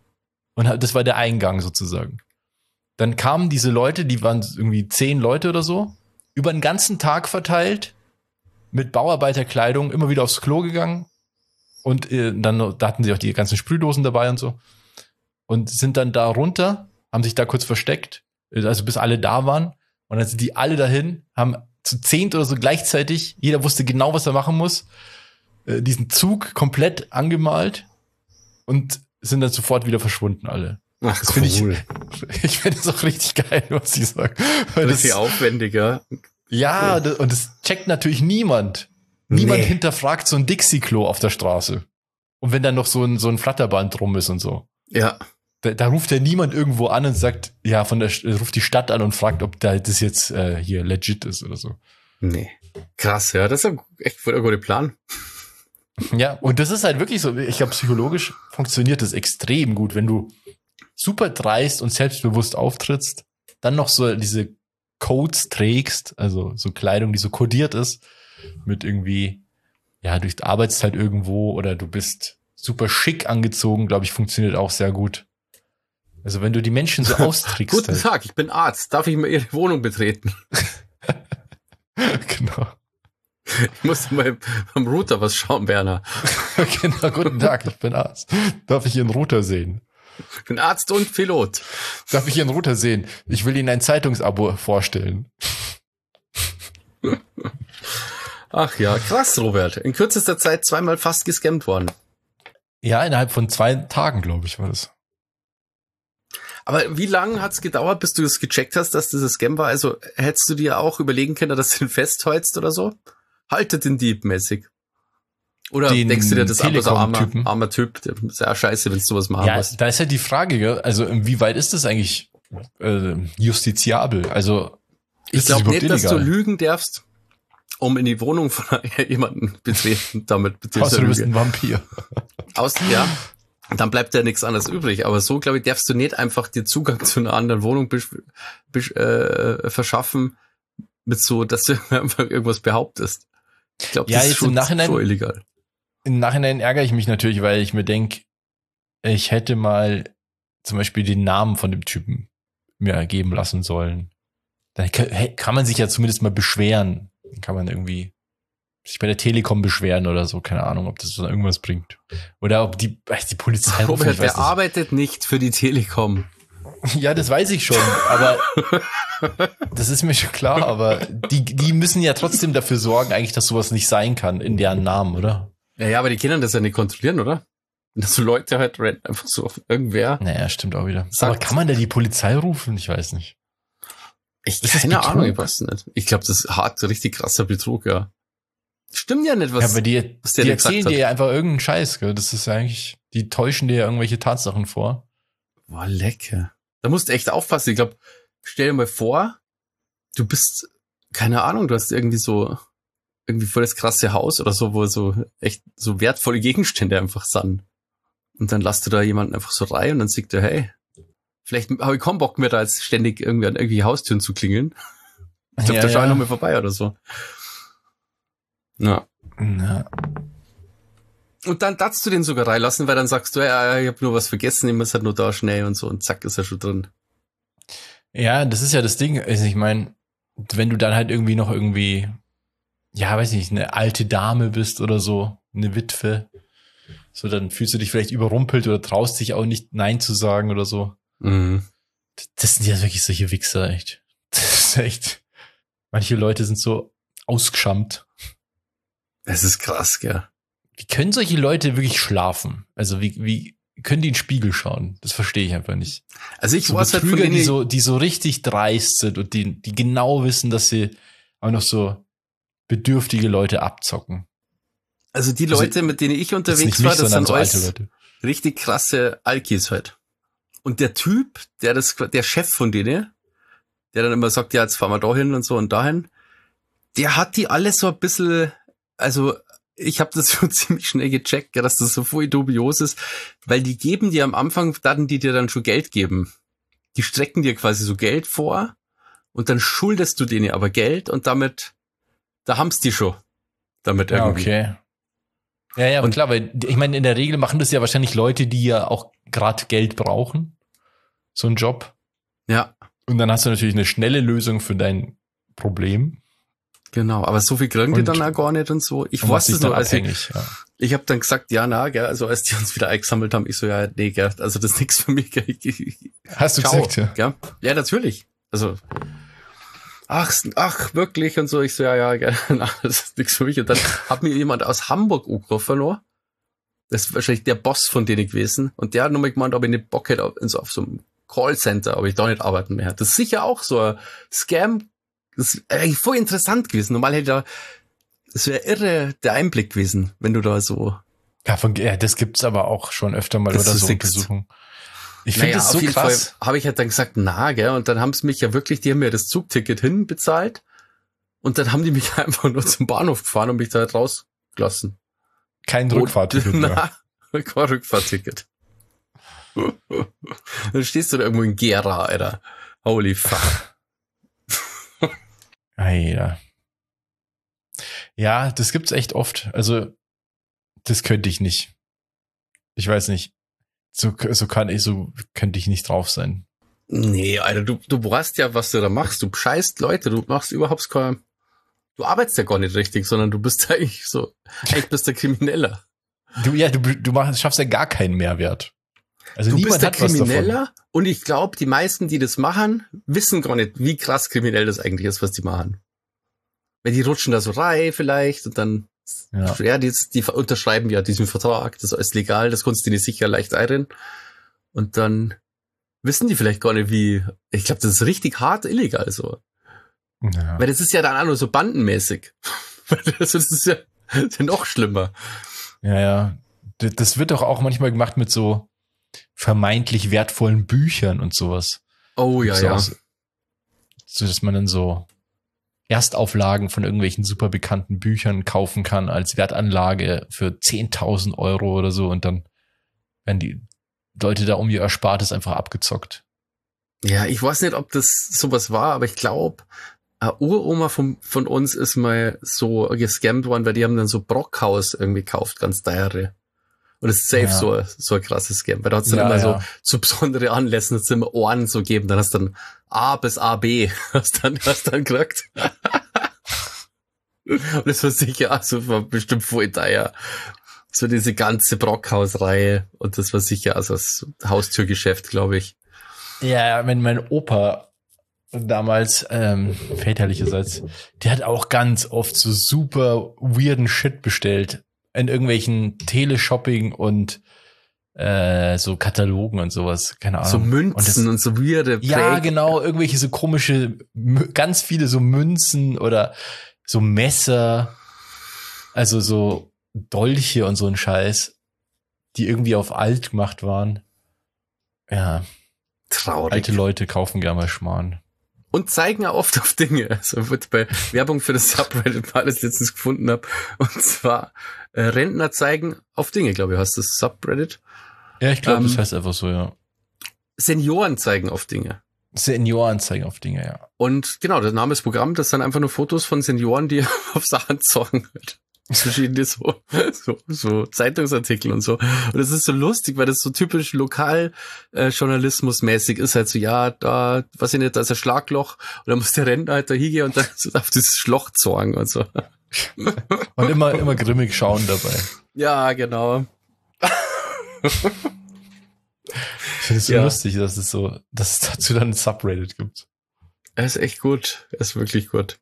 und das war der Eingang sozusagen. Dann kamen diese Leute, die waren irgendwie zehn Leute oder so, über den ganzen Tag verteilt, mit Bauarbeiterkleidung, immer wieder aufs Klo gegangen. Und äh, dann da hatten sie auch die ganzen Sprühdosen dabei und so. Und sind dann da runter, haben sich da kurz versteckt, also bis alle da waren. Und dann sind die alle dahin, haben zu zehnt oder so gleichzeitig, jeder wusste genau, was er machen muss, äh, diesen Zug komplett angemalt und sind dann sofort wieder verschwunden alle. Ach, Das cool. finde ich, ich finde das auch richtig geil, was sie sagen. Weil Das ist das, viel aufwendiger. ja, das, und das checkt natürlich niemand. Niemand Nee. hinterfragt so ein Dixie-Klo auf der Straße. Und wenn dann noch so ein, so ein Flatterband drum ist und so. Ja. Da, da ruft ja niemand irgendwo an und sagt, ja, von der ruft die Stadt an und fragt, ob da das jetzt äh, hier legit ist oder so. Nee. Krass, ja. Das ist ja echt voll der gute Plan. Ja, und das ist halt wirklich so, ich glaube, psychologisch funktioniert das extrem gut, wenn du super dreist und selbstbewusst auftrittst, dann noch so diese Codes trägst, also so Kleidung, die so kodiert ist, mit irgendwie, ja, du arbeitest halt irgendwo oder du bist super schick angezogen, glaube ich, funktioniert auch sehr gut. Also wenn du die Menschen so austrickst. Guten halt. Tag, ich bin Arzt. Darf ich mal Ihre Wohnung betreten? Genau. Ich muss mal beim Router was schauen, Berner. Genau, guten Tag, ich bin Arzt. Darf ich Ihren Router sehen? Ich bin Arzt und Pilot. Darf ich Ihren Router sehen? Ich will Ihnen ein Zeitungsabo vorstellen. Ach ja, krass, Robert. In kürzester Zeit zweimal fast gescammt worden. Ja, innerhalb von zwei Tagen, glaube ich, war das. Aber wie lange hat's gedauert, bis du das gecheckt hast, dass das ein Scam war? Also hättest du dir auch überlegen können, dass du den festhältst oder so? Haltet den Dieb mäßig. Oder Den denkst du dir, das ist aber so ein armer, Telekom-Typen? armer Typ, der ist ja scheiße, wenn du sowas machen Ja, musst. da ist halt die Frage, gell? Also inwieweit ist das eigentlich äh, justiziabel? Also Ich ist das glaube überhaupt nicht, dass du illegal? lügen darfst, um in die Wohnung von jemandem betreten, damit mit dieser Außer du bist Lüge. ein Vampir. Aus, ja, dann bleibt ja nichts anderes übrig. Aber so, glaube ich, darfst du nicht einfach dir Zugang zu einer anderen Wohnung besch besch äh, verschaffen, mit so, dass du einfach irgendwas behauptest. Ich glaube, Ja, das ist jetzt schon, im Nachhinein- schon illegal. Im Nachhinein ärgere ich mich natürlich, weil ich mir denke, ich hätte mal zum Beispiel den Namen von dem Typen mir ergeben lassen sollen. Dann kann, hey, kann man sich ja zumindest mal beschweren. Dann kann man irgendwie sich bei der Telekom beschweren oder so. Keine Ahnung, ob das dann irgendwas bringt. Oder ob die, die Polizei rufen, Robert, ich weiß der nicht. arbeitet nicht für die Telekom. Ja, das weiß ich schon, aber das ist mir schon klar, aber die, die müssen ja trotzdem dafür sorgen, eigentlich, dass sowas nicht sein kann in deren Namen, oder? Ja, ja, aber die können das ja nicht kontrollieren, oder? Dass so Leute halt rennen, einfach so auf irgendwer. Naja, stimmt auch wieder. Sagt- Aber kann man da die Polizei rufen? Ich weiß nicht. Ich Ist das keine Betrug? Ahnung, ich weiß nicht. Ich glaube, das ist hart, richtig krasser Betrug, ja. Stimmt ja nicht, was, Ja, aber die, was der die dir gesagt erzählen hat. dir ja einfach irgendeinen Scheiß, gell? Das ist ja eigentlich, die täuschen dir ja irgendwelche Tatsachen vor. Boah, lecker. Da musst du echt aufpassen. Ich glaube, stell dir mal vor, du bist, keine Ahnung, du hast irgendwie so, irgendwie voll das krasse Haus oder so, wo so echt so wertvolle Gegenstände einfach sind. Und dann lasst du da jemanden einfach so rein und dann sagt er, hey, vielleicht habe ich keinen Bock mehr, da jetzt ständig irgendwie an irgendwelche Haustüren zu klingeln. Ich glaube, Ja, da schau ich ja. noch mal vorbei oder so. Ja. Ja. Und dann darfst du den sogar reinlassen, weil dann sagst du, ja, ich habe nur was vergessen, ich muss halt nur da schnell und so und zack, ist er schon drin. Ja, das ist ja das Ding. Also ich meine, wenn du dann halt irgendwie noch irgendwie, ja, weiß nicht, eine alte Dame bist oder so, eine Witwe, so dann fühlst du dich vielleicht überrumpelt oder traust dich auch nicht Nein zu sagen oder so. Mhm. Das sind ja wirklich solche Wichser, echt. Das ist echt. Manche Leute sind so ausgeschammt. Das ist krass, gell. Wie können solche Leute wirklich schlafen? Also wie, wie können die in den Spiegel schauen? Das verstehe ich einfach nicht. Also ich So weiß halt von Betrüger, denen, die so, die so richtig dreist sind und die, die genau wissen, dass sie auch noch so bedürftige Leute abzocken. also die Also, Leute, mit denen ich Das ist unterwegs nicht war, mich, das sondern sind so alte alles Leute. richtig krasse Alkis halt. Und der Typ, der das, der Chef von denen, der dann immer sagt, ja, jetzt fahren wir da hin und so und dahin, der hat die alle so ein bisschen, also ich habe das schon ziemlich schnell gecheckt, ja, dass das so voll dubios ist, weil die geben dir am Anfang, dann die dir dann schon Geld geben. Die strecken dir quasi so Geld vor und dann schuldest du denen aber Geld und damit, da haben's die schon. Damit Ja, irgendwie. okay. Ja, ja, Und- klar, weil ich meine, in der Regel machen das ja wahrscheinlich Leute, die ja auch gerade Geld brauchen. So einen Job. Ja, Und dann hast du natürlich eine schnelle Lösung für dein Problem. genau. Aber so viel kriegen die Und- dann auch gar nicht und so. Ich Und weiß machst dich das dann nur, also ich, abhängig. Ja. ich habe dann gesagt, ja, na, gell, also als die uns wieder eingesammelt haben, ich so, ja, nee, gell, also das ist nichts für mich, gell. Ich, ich, Hast du Ciao, gesagt, ja. gell? Ja, natürlich. Also, ach, ach, wirklich und so. Ich so, ja, ja, gell, na, das ist nichts für mich. Und dann hat mir jemand aus Hamburg angerufen noch. Das ist wahrscheinlich der Boss von denen gewesen. Und der hat nochmal gemeint, ob ich nicht Bock hätte auf, auf so einem Callcenter, ob ich da nicht arbeiten mehr. Das ist sicher auch so ein Scam. Das ist eigentlich voll interessant gewesen. Normal hätte da, das wäre irre der Einblick gewesen, wenn du da so. Ja, von, ja, das gibt's aber auch schon öfter mal Das oder du so siehst. Untersuchungen. Ich finde Naja, das so auf jeden krass. Fall habe ich halt dann gesagt, na, gell, und dann haben sie mich ja wirklich, die haben mir das Zugticket hinbezahlt und dann haben die mich einfach nur zum Bahnhof gefahren und mich da halt rausgelassen. Kein Rückfahrticket mehr. Na, kein Rückfahrticket. Dann stehst du da irgendwo in Gera, Alter. Holy fuck. Alter. Ja, das gibt's echt oft. Also, das könnte ich nicht. Ich weiß nicht. So, so kann ich, so könnte ich nicht drauf sein. Nee, Alter, du, du weißt ja, was du da machst. Du scheißt Leute, du machst überhaupt kein, du arbeitest ja gar nicht richtig, sondern du bist eigentlich so, eigentlich bist du Krimineller. Du, ja, du, du machst, schaffst ja gar keinen Mehrwert. Also Du niemand bist der hat was davon. Krimineller und ich glaube, die meisten, die das machen, wissen gar nicht, wie krass kriminell das eigentlich ist, was die machen. Weil die rutschen da so rein vielleicht und dann, Ja. ja, die, die unterschreiben ja diesen Vertrag, das ist alles legal, das kannst du dir sicher leicht einrennen. Und dann wissen die vielleicht gar nicht, wie, ich glaube, das ist richtig hart illegal so. Ja. Weil das ist ja dann auch nur so bandenmäßig. Das ist ja, das ist ja noch schlimmer. Ja, ja. D- Das wird doch auch manchmal gemacht mit so vermeintlich wertvollen Büchern und sowas. Oh ja, so ja. aus- so, dass man dann so Erstauflagen von irgendwelchen super bekannten Büchern kaufen kann als Wertanlage für zehntausend Euro oder so und dann werden die Leute da um ihr Erspartes einfach abgezockt. Ja, ich weiß nicht, ob das sowas war, aber ich glaube, eine Uroma von, von uns ist mal so gescammt worden, weil die haben dann so Brockhaus irgendwie gekauft, ganz teure. Und es ist safe Ja. so, so ein krasses Scam, weil da hat es dann Ja, immer ja. so zu besondere Anlässen, es immer Ohren so geben, dann hast du dann A bis A B, hast dann, hast dann gekriegt. Und das war sicher, also war bestimmt voll teuer. So diese ganze Brockhaus-Reihe und das war sicher also das Haustürgeschäft, glaube ich. Ja, wenn mein Opa damals, ähm, väterlicherseits, der hat auch ganz oft so super weirden Shit bestellt. In irgendwelchen Teleshopping und äh, so Katalogen und sowas. Keine Ahnung. So Und Münzen das, und, so weirde ja, Präg- genau, irgendwelche so komische, Mü- ganz viele so Münzen oder so Messer, also so Dolche und so ein Scheiß, die irgendwie auf alt gemacht waren. Ja, Traurig. alte Leute kaufen gerne mal Schmarrn. Und zeigen ja oft auf Dinge. Also wird bei Werbung für das Subreddit mal das letztens gefunden habe. Und zwar äh, Rentner zeigen auf Dinge, glaube ich, heißt das Subreddit. Ja, ich glaube, ähm, das heißt einfach so, ja. Senioren zeigen auf Dinge. Senioren zeigen auf Dinge, ja. Und genau, der Name des Programms, das sind einfach nur Fotos von Senioren, die auf Sachen zocken halt. Verschiedene so, so, so Zeitungsartikel und so. Und das ist so lustig, weil das so typisch Lokaljournalismus-mäßig ist, halt so, ja, da, weiß ich nicht, da ist ein Schlagloch und dann muss der Rentner halt da hingehen und dann so auf dieses Schloch zorgen und so. Und immer, immer grimmig schauen dabei. Ja, genau. Ich finde es so Ja. lustig, dass es so, dass es dazu dann ein Subreddit gibt. Er ist echt gut. Er ist wirklich gut.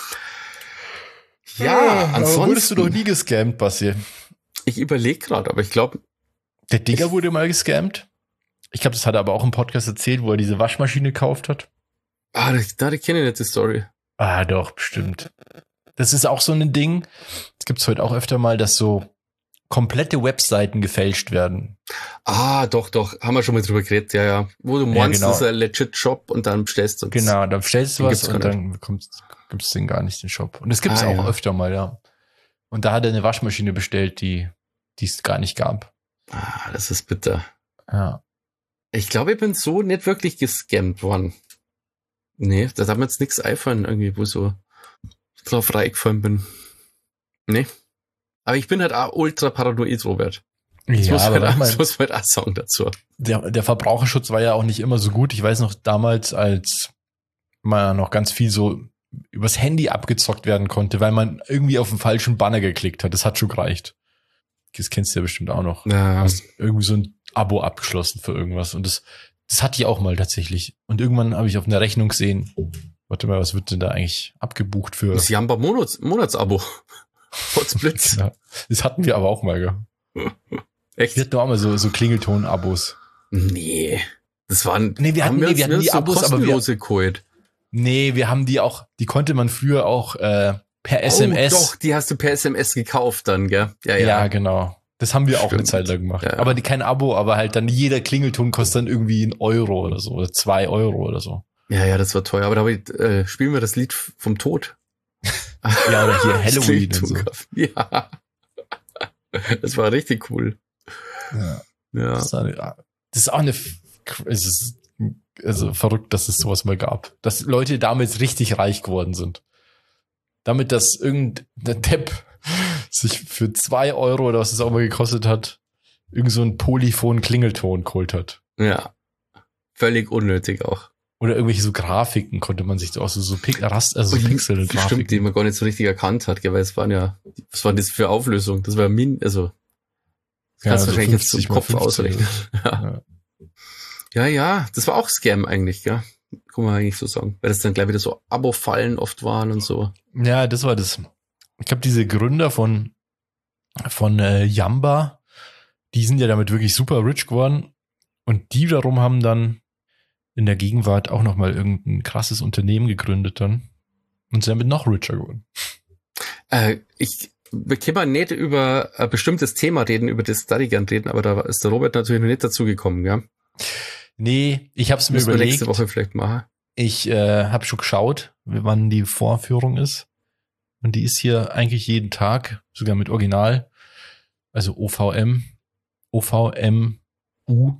Ja, ansonsten. Aber wurdest du doch nie gescammt, Basti? Ich überlege gerade, aber ich glaube. Der Digger wurde mal gescammt. Ich glaube, das hat er aber auch im Podcast erzählt, wo er diese Waschmaschine gekauft hat. Ah, da, da kenne ich nicht die Story. Ah, doch, bestimmt. Das ist auch so ein Ding. Das gibt's heute auch öfter mal, dass so komplette Webseiten gefälscht werden. Ah, doch, doch. Haben wir schon mal drüber geredet, ja, ja. Wo du Ja, meinst, genau. das ist ein legit Shop und dann bestellst du es. Genau, dann bestellst du Den was gibt's gar und dann bekommst, gibt's den gar nicht, den Shop. Und das gibt's Ah, auch ja. öfter mal, ja. Und da hat er eine Waschmaschine bestellt, die die es gar nicht gab. Ah, das ist bitter. Ja. Ich glaube, ich bin so nicht wirklich gescammt worden. Nee, da hat mir jetzt nichts einfallen, irgendwie, wo so drauf reingefallen bin. Nee. Aber ich bin halt auch ultra paranoid, Robert. Das, Ja, muss, aber man halt, manchmal- das muss man halt auch sagen dazu. der, der Verbraucherschutz war ja auch nicht immer so gut. Ich weiß noch damals, als man noch ganz viel so übers Handy abgezockt werden konnte, weil man irgendwie auf den falschen Banner geklickt hat. Das hat schon gereicht. Das kennst du ja bestimmt auch noch. Ja. Hast irgendwie so ein Abo abgeschlossen für irgendwas. Und das, das hatte ich auch mal tatsächlich. Und irgendwann habe ich auf einer Rechnung gesehen, warte mal, was wird denn da eigentlich abgebucht für? Das Jamba Monats, Monatsabo. Potzblitz. Ja, das hatten wir aber auch mal, gell? Echt? Wir hatten auch mal so, so Klingelton-Abos. Nee. Das waren, Nee, wir hatten- nee, uns wir hatten nur die so Abos, aber wir- kostenlose geholt. Nee, wir haben die auch, die konnte man früher auch äh, per S M S. Oh, doch, die hast du per S M S gekauft dann, gell? Ja, Ja, ja. genau. Das haben wir auch eine Stimmt. Zeit lang gemacht. Ja. Aber die, kein Abo, aber halt dann jeder Klingelton kostet dann irgendwie einen Euro oder so, oder zwei Euro oder so. Ja, ja, das war teuer. Aber da hab ich, äh, spielen wir das Lied vom Tod. Ja, oder hier Das Halloween klingt und so. zugreif- Ja. Das war richtig cool. Ja. Ja. Das, ist eine, das ist auch eine, F- es ist also verrückt, dass es sowas mal gab. Dass Leute damit richtig reich geworden sind. Damit, dass irgendein Depp sich für zwei Euro oder was es auch mal gekostet hat, irgend so einen Polyphon-Klingelton geholt hat. Ja. Völlig unnötig auch. Oder irgendwelche so Grafiken konnte man sich so aus so, so, Pick, Rast, also so Und die- Pixel und Stimmt, Grafiken. die man gar nicht so richtig erkannt hat, gell, weil es waren ja, was war das für Auflösung? Das war Min, also, das kannst du so wahrscheinlich jetzt zum fünfzig mal Kopf fünfzig. ausrechnen. Ja. Ja. ja, ja, das war auch Scam eigentlich, gell? Kann man eigentlich so sagen. Weil das dann gleich wieder so Abo-Fallen oft waren und so. Ja, das war das. Ich glaube, diese Gründer von, von äh, Yamba, die sind ja damit wirklich super rich geworden. Und die darum haben dann in der Gegenwart auch nochmal irgendein krasses Unternehmen gegründet dann. Und sind damit noch richer geworden. Äh, ich, wir können nicht über ein bestimmtes Thema reden, über das Study gern reden, aber da ist der Robert natürlich noch nicht dazu gekommen, ja? Nee, ich habe es mir Müssen wir überlegt. nächste Woche vielleicht machen. Ich äh, habe schon geschaut, wann die Vorführung ist. Und die ist hier eigentlich jeden Tag, sogar mit Original. Also O V M, O V M U.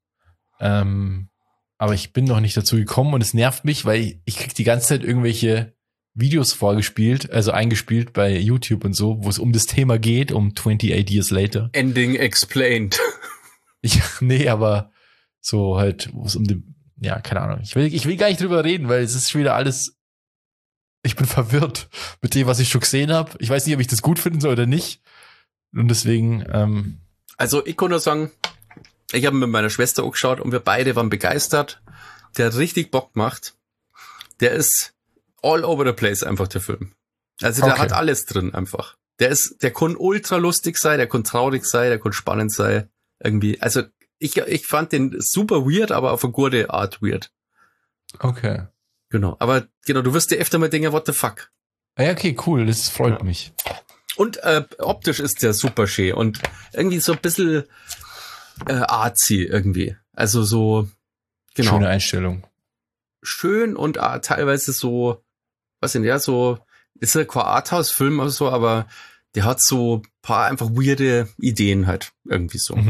Ähm, aber ich bin noch nicht dazu gekommen und es nervt mich, weil ich, ich krieg die ganze Zeit irgendwelche Videos vorgespielt, also eingespielt bei YouTube und so, wo es um das Thema geht, um twenty-eight Years Later. Ending explained. Ich, nee, aber so halt, wo es um den, ja, keine Ahnung. Ich will, ich will gar nicht drüber reden, weil es ist schon wieder alles, ich bin verwirrt mit dem, was ich schon gesehen habe. Ich weiß nicht, ob ich das gut finden soll oder nicht. Und deswegen, ähm, Also ich kann nur sagen, ich habe mit meiner Schwester auch geschaut und wir beide waren begeistert. Der hat richtig Bock gemacht. Der ist all over the place einfach, der Film. Also der Okay. hat alles drin einfach. Der ist, der kann ultra lustig sein, der kann traurig sein, der kann spannend sein. Irgendwie. Also ich, ich fand den super weird, aber auf eine gute Art weird. okay. Genau. Aber genau, du wirst dir öfter mal denken, what the fuck. Ah, ja, okay, cool, das freut Ja. mich. Und äh, optisch ist der super schön und irgendwie so ein bisschen äh, artsy irgendwie. Also so, genau. Schöne Einstellung. Schön und äh, teilweise so, was denn, ja, so, ist ja kein Arthouse-Film oder so, aber der hat so ein paar einfach weirde Ideen halt irgendwie so. Mhm.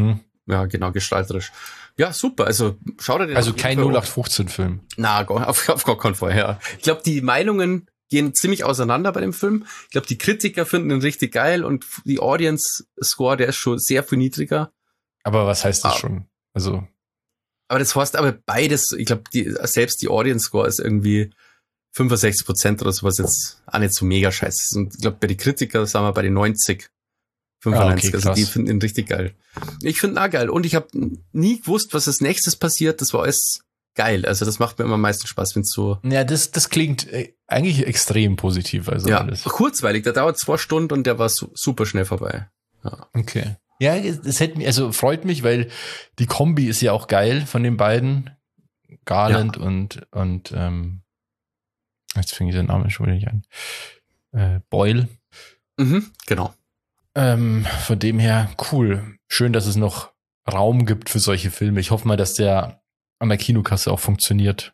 ja, genau, gestalterisch. Ja, super. Also schau dir den Also kein null acht fünfzehn Film. Na, auf, auf gar keinen Fall, ja. Ich glaube, die Meinungen gehen ziemlich auseinander bei dem Film. Ich glaube, die Kritiker finden ihn richtig geil und die Audience-Score, der ist schon sehr viel niedriger. Aber was heißt das ah. schon? Also. Aber das heißt aber beides, ich glaube, die, selbst die Audience-Score ist irgendwie fünfundsechzig Prozent oder sowas jetzt auch nicht so mega scheiße. Und ich glaube, bei den Kritikern sind wir bei den neunzig, fünfundneunzig. Ah, okay, also die finden ihn richtig geil. Ich finde ihn auch geil. Und ich habe nie gewusst, was als nächstes passiert. Das war alles geil. Also das macht mir immer am meisten Spaß, wenn es so... Ja, das, das klingt eigentlich extrem positiv. Also ja, alles. Kurzweilig. Der dauert zwei Stunden und der war su- super schnell vorbei. Ja. Okay. Ja, es hätte mich, also freut mich, weil die Kombi ist ja auch geil von den beiden. Garland ja. und, und, ähm, jetzt fing ich den Namen schon wieder nicht an. Äh, Boyle. Mhm, genau. Ähm, von dem her, cool. Schön, dass es noch Raum gibt für solche Filme. Ich hoffe mal, dass der an der Kinokasse auch funktioniert.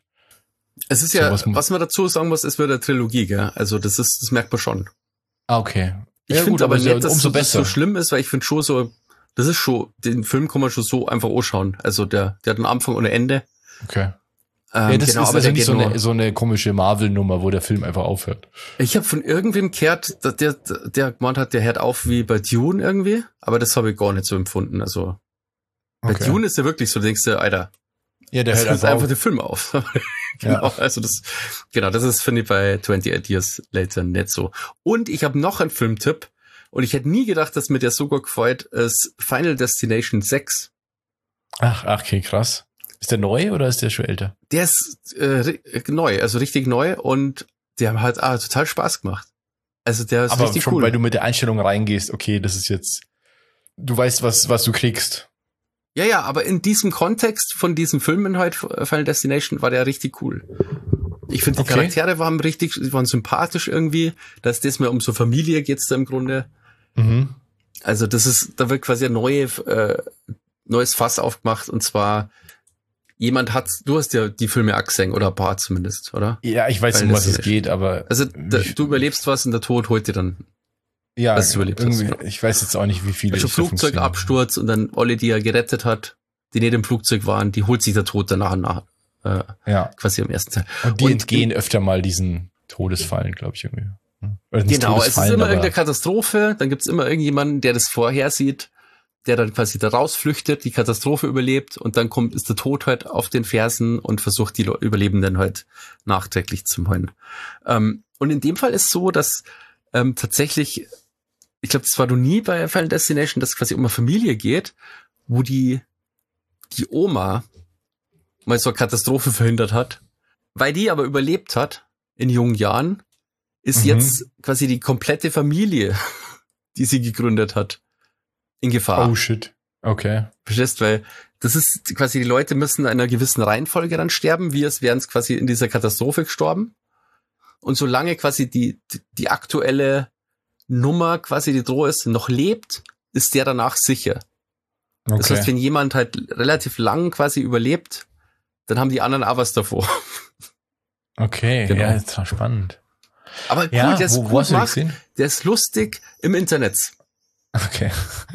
Es ist so, ja, was, was man dazu sagen muss, es wird eine Trilogie, gell? Also das ist, das merkt man schon. Ah, okay. Ich ja, finde aber nicht, dass umso das so schlimm ist, weil ich finde schon so, das ist schon, den Film kann man schon so einfach anschauen. Also der, der hat einen Anfang und ein Ende. Okay. Ähm, ja, das genau, ist aber also nicht so nur, eine, so eine komische Marvel-Nummer, wo der Film einfach aufhört. Ich habe von irgendwem gehört, der, der, der gemeint hat, der hört auf wie bei Dune irgendwie, aber das habe ich gar nicht so empfunden. Also bei okay. Dune ist ja wirklich so, du denkst du, Alter, ja, der hört einfach, einfach auf. den Film auf. Genau, ja. also das, genau, das ist, finde ich, bei twenty-eight Years Later nicht so. Und ich habe noch einen Filmtipp und ich hätte nie gedacht, dass mir der so gut gefällt, ist Final Destination six. Ach, ach, okay, krass. Ist der neu oder ist der schon älter? Der ist äh, neu, also richtig neu und der hat ah, total Spaß gemacht. Also der ist aber richtig schon, cool. Weil du mit der Einstellung reingehst, okay, das ist jetzt, du weißt, was, was du kriegst. Ja, ja, aber in diesem Kontext von diesem Film halt, Final Destination, war der richtig cool. Ich finde, die okay. Charaktere waren richtig, waren sympathisch irgendwie, dass das mehr um so Familie geht's da im Grunde. Mhm. Also das ist, da wird quasi ein neue, äh, neues Fass aufgemacht und zwar jemand hat, du hast ja die Filme auch gesehen, oder ein paar zumindest, oder? Ja, ich weiß, um was es geht, aber... Also da, du überlebst was und der Tod holt dir dann... Ja, irgendwie, hast, ich weiß jetzt auch nicht, wie viele. Also Flugzeugabsturz und dann alle, die er gerettet hat, die nicht im Flugzeug waren, die holt sich der Tod danach und nach. Äh, ja. Quasi am ersten Teil. Und die und, entgehen öfter mal diesen Todesfallen, glaube ich, irgendwie. Genau, es ist immer irgendeine Katastrophe, dann gibt's immer irgendjemanden, der das vorhersieht, der dann quasi da rausflüchtet, die Katastrophe überlebt und dann kommt, ist der Tod halt auf den Fersen und versucht die Überlebenden halt nachträglich zu holen. Ähm, und in dem Fall ist so, dass ähm, tatsächlich ich glaube, das war noch nie bei Final Destination, dass es quasi um eine Familie geht, wo die, die Oma mal so eine Katastrophe verhindert hat. Weil die aber überlebt hat in jungen Jahren, ist mhm. jetzt quasi die komplette Familie, die sie gegründet hat, in Gefahr. Oh shit. Okay. Verstehst, weil das ist quasi, die Leute müssen in einer gewissen Reihenfolge dann sterben, wie es wären es quasi in dieser Katastrophe gestorben. Und solange quasi die, die, die aktuelle Nummer quasi, die Droh ist, noch lebt, ist der danach sicher. Okay. Das heißt, wenn jemand halt relativ lang quasi überlebt, dann haben die anderen auch was davor. Okay, genau. Ja, ist spannend. Aber cool, ja, der ist wo, gut wo hast du gemacht, gesehen? Der ist lustig im Internet. Okay.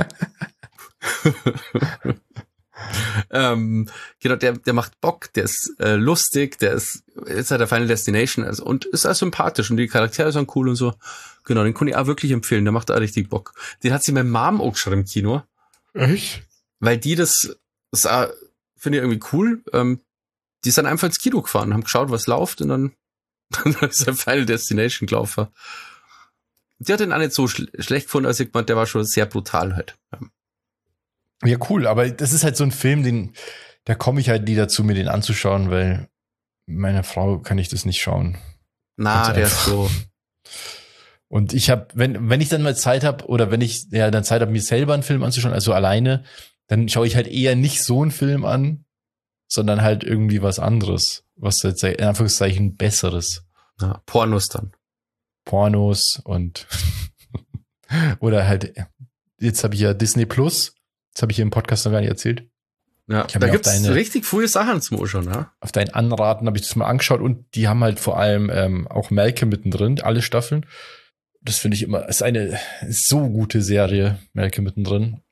ähm, genau, der, der macht Bock, der ist äh, lustig, der ist, ist halt der Final Destination, also, und ist auch sympathisch und die Charaktere sind cool und so. Genau, den kann ich auch wirklich empfehlen, der macht auch richtig Bock. Den hat sie meine Mom auch geschrieben im Kino. Echt? Weil die das, das finde ich irgendwie cool, ähm, die sind einfach ins Kino gefahren, haben geschaut, was läuft und dann, dann ist der Final Destination gelaufen. Die hat den auch nicht so schl- schlecht gefunden, als ich meinte, der war schon sehr brutal halt. Ja, cool, aber das ist halt so ein Film, den, da komme ich halt nie dazu, mir den anzuschauen, weil meiner Frau kann ich das nicht schauen. Na, der ist so. Und ich habe, wenn wenn ich dann mal Zeit habe oder wenn ich ja dann Zeit habe, mir selber einen Film anzuschauen, also alleine, dann schaue ich halt eher nicht so einen Film an, sondern halt irgendwie was anderes, was jetzt in Anführungszeichen Besseres. Ja, Pornos dann. Pornos und oder halt, jetzt habe ich ja Disney Plus, das habe ich hier im Podcast noch gar nicht erzählt. Ja, da gibt's deine, richtig coole Sachen zum Anschauen, ja. Auf dein Anraten habe ich das mal angeschaut und die haben halt vor allem ähm, auch Malcolm mittendrin, alle Staffeln. Das finde ich immer, ist eine so gute Serie, Malcolm mittendrin.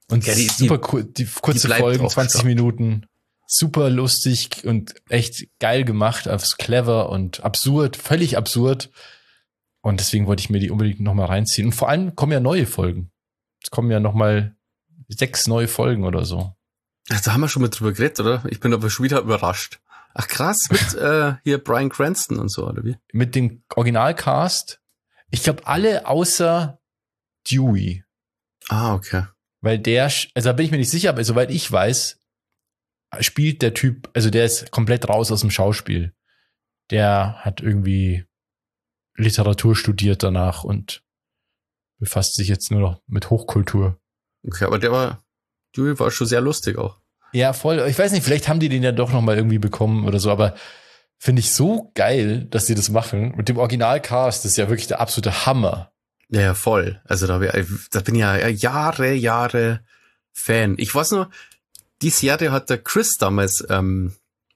Und ja, die, super cool, die kurze die Folgen, zwanzig Minuten, super lustig und echt geil gemacht, also clever und absurd, völlig absurd. Und deswegen wollte ich mir die unbedingt nochmal reinziehen. Und vor allem kommen ja neue Folgen. Es kommen ja nochmal sechs neue Folgen oder so. Ach, da haben wir schon mit drüber geredet, oder? Ich bin aber schon wieder überrascht. Ach krass, mit äh, hier Bryan Cranston und so, oder wie? Mit dem Originalcast. Ich glaube, alle außer Dewey. Ah, okay. Weil der, also da bin ich mir nicht sicher, aber soweit ich weiß, spielt der Typ, also der ist komplett raus aus dem Schauspiel. Der hat irgendwie Literatur studiert danach und befasst sich jetzt nur noch mit Hochkultur. Okay, aber der war, Dewey war schon sehr lustig auch. Ja, voll. Ich weiß nicht, vielleicht haben die den ja doch noch mal irgendwie bekommen oder so, aber finde ich so geil, dass die das machen. Mit dem Originalcast, das ist ja wirklich der absolute Hammer. Ja, ja, voll. Also da, da bin ich ja Jahre, Jahre Fan. Ich weiß nur, die Serie hat der Chris damals ähm,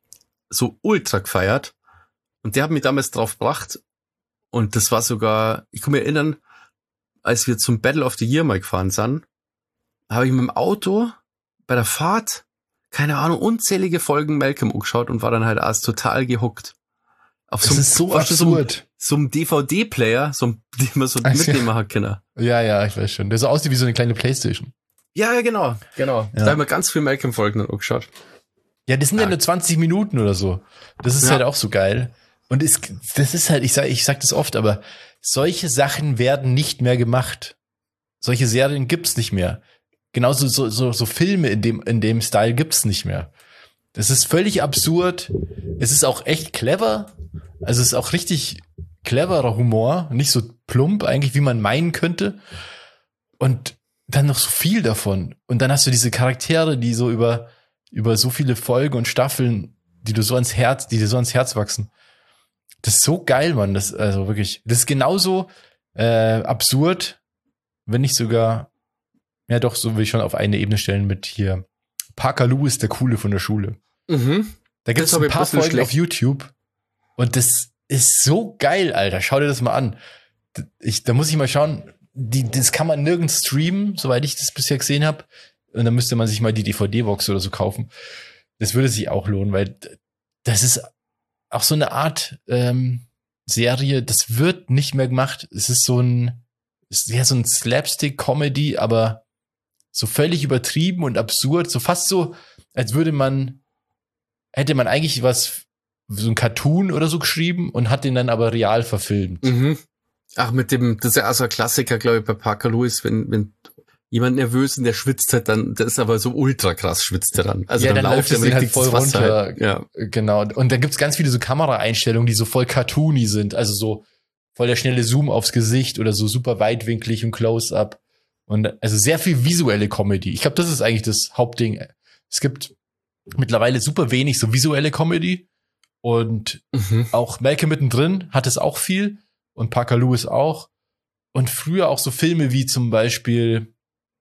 so ultra gefeiert und der hat mich damals drauf gebracht und das war sogar, ich kann mich erinnern, als wir zum Battle of the Year mal gefahren sind, habe ich mit dem Auto bei der Fahrt, keine Ahnung, unzählige Folgen Malcolm angeschaut und war dann halt erst total gehuckt. Auf das so, ist so absurd. So einem D V D-Player, so ein, den man so also, mitnehmen hat können. Ja, ja, ich weiß schon. Der so aussieht wie so eine kleine Playstation. Ja, genau, genau. Ja. Da haben wir ganz viel Malcolm-Folgen dann angeschaut. Ja, das sind ja. ja nur zwanzig Minuten oder so. Das ist ja. halt auch so geil. Und es, das ist halt, ich sag, ich sag das oft, aber solche Sachen werden nicht mehr gemacht. Solche Serien gibt's nicht mehr. Genauso so, so, so Filme in dem, in dem Style gibt's nicht mehr. Das ist völlig absurd. Es ist auch echt clever. Also es ist auch richtig cleverer Humor. Nicht so plump eigentlich, wie man meinen könnte. Und dann noch so viel davon. Und dann hast du diese Charaktere, die so über, über so viele Folgen und Staffeln, die du so ans Herz, die dir so ans Herz wachsen. Das ist so geil, Mann. Das, also wirklich. Das ist genauso äh, absurd, wenn nicht sogar, ja doch, so will ich schon auf eine Ebene stellen mit hier Parker Lewis, der Coole von der Schule. Mhm. Da gibt es ein paar Folgen schlecht. Auf YouTube und das ist so geil, Alter. Schau dir das mal an. Ich, da muss ich mal schauen, die, das kann man nirgends streamen, soweit ich das bisher gesehen habe. Und dann müsste man sich mal die D V D-Box oder so kaufen. Das würde sich auch lohnen, weil das ist auch so eine Art ähm, Serie, das wird nicht mehr gemacht. Es ist so ein, ist ja so ein Slapstick-Comedy, aber so völlig übertrieben und absurd, so fast so, als würde man, hätte man eigentlich was, so ein Cartoon oder so geschrieben und hat den dann aber real verfilmt. Mhm. Ach, mit dem, das ist ja also ein Klassiker, glaube ich, bei Parker Lewis, wenn, wenn jemand nervös und der schwitzt halt dann, das ist aber so ultra krass schwitzt er dann. Also ja, dann, dann läuft er halt voll runter. Halt. Ja. Genau. Und da gibt's ganz viele so Kameraeinstellungen, die so voll cartoony sind, also so voll der schnelle Zoom aufs Gesicht oder so super weitwinklig und Close-up. Und also sehr viel visuelle Comedy. Ich glaube, das ist eigentlich das Hauptding. Es gibt mittlerweile super wenig so visuelle Comedy und mhm. auch Malcolm mittendrin hat es auch viel und Parker Lewis auch. Und früher auch so Filme wie zum Beispiel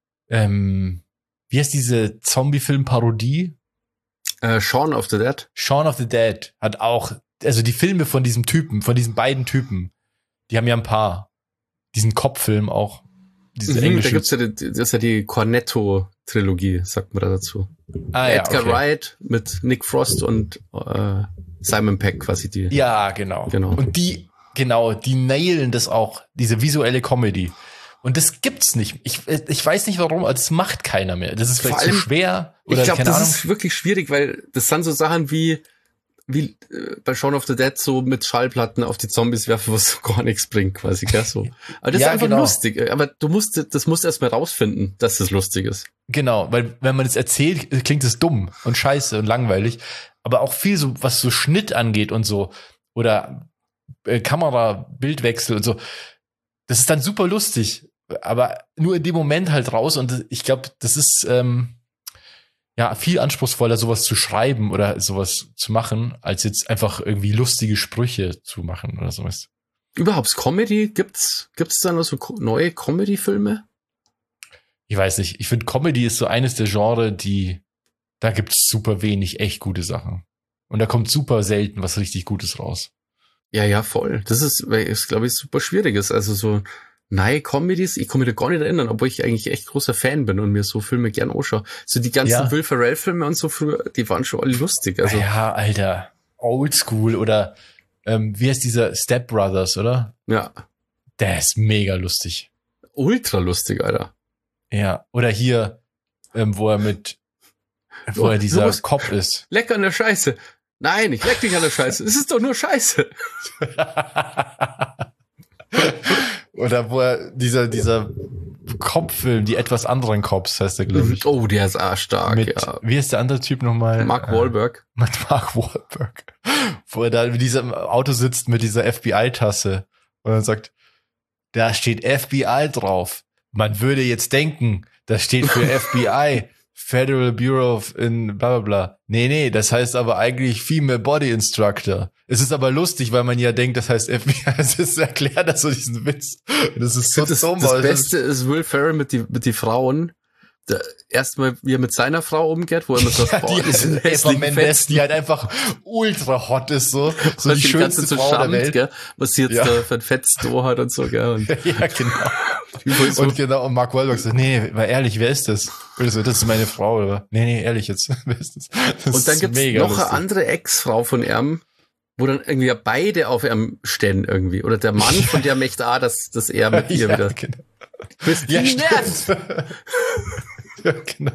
ähm, wie heißt diese Zombie-Film-Parodie? Äh, Shaun of the Dead. Shaun of the Dead hat auch, also die Filme von diesem Typen, von diesen beiden Typen, die haben ja ein paar. Diesen Kopffilm auch. Diese mhm, englische. Da gibt's ja die, das ist ja die Cornetto-Trilogie, sagt man da dazu. Ah, ja, Edgar okay. Wright mit Nick Frost und äh, Simon Pegg quasi die. Ja, genau. genau. Und die, genau, die nailen das auch, diese visuelle Comedy. Und das gibt's nicht. Ich, ich weiß nicht warum, aber das macht keiner mehr. Das ist vielleicht allem, zu schwer. Oder ich glaube, keine das Ahnung. ist wirklich schwierig, weil das sind so Sachen wie wie äh, bei Shaun of the Dead so mit Schallplatten auf die Zombies werfen, was so gar nichts bringt, quasi, gell, so. Aber das ja, ist einfach genau. lustig. Aber du musst, das musst du erst mal rausfinden, dass das lustig ist. Genau, weil wenn man es erzählt, klingt es dumm und scheiße und langweilig. Aber auch viel so, was so Schnitt angeht und so oder äh, Kamera, Bildwechsel und so. Das ist dann super lustig. Aber nur in dem Moment halt raus und ich glaube, das ist ähm, ja viel anspruchsvoller, sowas zu schreiben oder sowas zu machen, als jetzt einfach irgendwie lustige Sprüche zu machen oder sowas. Überhaupt Comedy? Gibt's gibt's da noch so neue Comedy-Filme? Ich weiß nicht. Ich finde, Comedy ist so eines der Genre, die da gibt's super wenig echt gute Sachen. Und da kommt super selten was richtig Gutes raus. Ja, ja, voll. Das ist, ist glaube ich, super schwieriges. Also so Nein, Comedies, ich kann mich da gar nicht erinnern, obwohl ich eigentlich echt großer Fan bin und mir so Filme gern anschaue. So die ganzen Ja. Will Ferrell-Filme und so früher, die waren schon alle lustig. Also Ja, Alter. Oldschool oder ähm, wie heißt dieser Step Brothers, oder? ja, Der ist mega lustig. ultra lustig, Alter. Ja. Oder hier, ähm, wo er mit, wo Oh, er dieser sowas- Cop ist. Leck an der Scheiße. Nein, ich leck dich an der Scheiße. Es ist doch nur Scheiße. Oder wo er dieser, dieser Cop-Film, die etwas anderen Cops, heißt der, glaube ich. Oh, der ist auch stark, Mit, ja. wie ist der andere Typ nochmal? Mark Äh, Wahlberg. Mit Mark Wahlberg. Wo er da mit diesem Auto sitzt mit dieser F B I-Tasse und dann sagt, da steht F B I drauf. Man würde jetzt denken, das steht für F B I, Federal Bureau of in bla bla bla. Nee, nee, das heißt aber eigentlich Female Body Instructor. Es ist aber lustig, weil man ja denkt, das heißt F B I. Es ist erklärt das so diesen Witz. Das ist so Das, dumm. das aber Beste ist Will Ferrell mit die, mit die Frauen. Der, erstmal, wie er mit seiner Frau umgeht, wo er immer so, ja, boah, die, die sind Eva hässlichen Mendes, Fetzen. die halt einfach ultra hot ist, so, so Was die die ganze schönste so Frau der charmt, Welt. gell? Was sie jetzt Ja. da für ein Fettsto hat und so, gell? Und Ja, genau. die wohl so, Und genau, und Mark Wahlberg sagt, nee, war ehrlich, wer ist das? Oder so, das ist meine Frau, oder? Nee, nee, ehrlich jetzt, wer ist das? Das und dann ist gibt's mega noch lustig. eine andere Ex-Frau von ihm, wo dann irgendwie ja beide auf ihm stehen irgendwie. Oder der Mann von der möchte auch, dass, dass er mit ihr ja, wieder. genau. Bist Ja, du stimmt. nett? Ja, genau.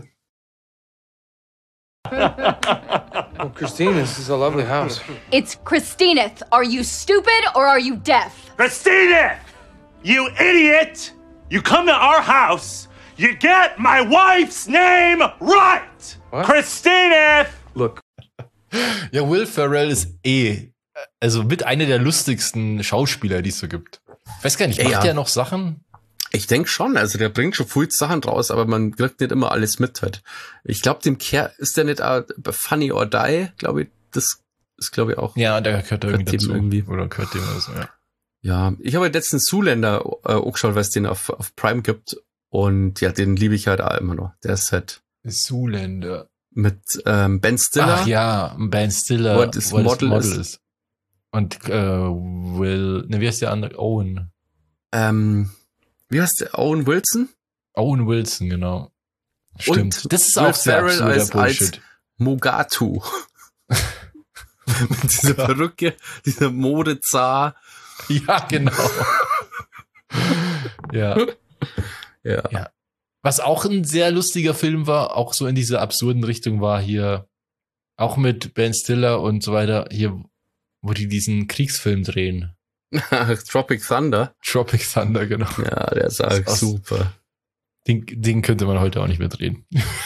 Oh, Christine, this is a lovely house. It's Christineth. Are you stupid or are you deaf? Christina! You idiot! You come to our house, you get my wife's name right! What? Christina! Look, Ja, Will Ferrell ist eh, also mit einer der lustigsten Schauspieler, die es so gibt. Ich weiß gar nicht, macht Ja. der noch Sachen? Ich denk schon, also der bringt schon viel Sachen raus, aber man kriegt nicht immer alles mit halt. Ich glaube, dem Kerl ist der nicht auch bei Funny or Die, glaube ich, das ist glaube ich auch. Ja, der gehört da irgendwie Gehört dem dazu. irgendwie. Oder gehört dem oder so, ja. Ja, ich habe jetzt einen Zuländer äh, angeschaut, weil es den auf, auf Prime gibt und ja, den liebe ich halt auch immer noch. Der ist halt Zuländer. mit ähm, Ben Stiller. Ach ja, Ben Stiller, Wo das wo Model das Model ist. ist. Und äh, Will, ne, wie heißt der andere? Owen. Ähm, wie heißt der? Owen Wilson? Owen Wilson, genau. Stimmt. Und das ist Will auch sehr Ferrell absurder als- als- Bullshit. Mogatu. Mit dieser Perücke, dieser Modezar. Ja, genau. ja. Ja. Ja. Was auch ein sehr lustiger Film war, auch so in dieser absurden Richtung war hier, auch mit Ben Stiller und so weiter, hier, wo die diesen Kriegsfilm drehen. Tropic Thunder. Tropic Thunder, genau. Ja, der ist auch Das ist- super. Den, den könnte man heute auch nicht mehr drehen.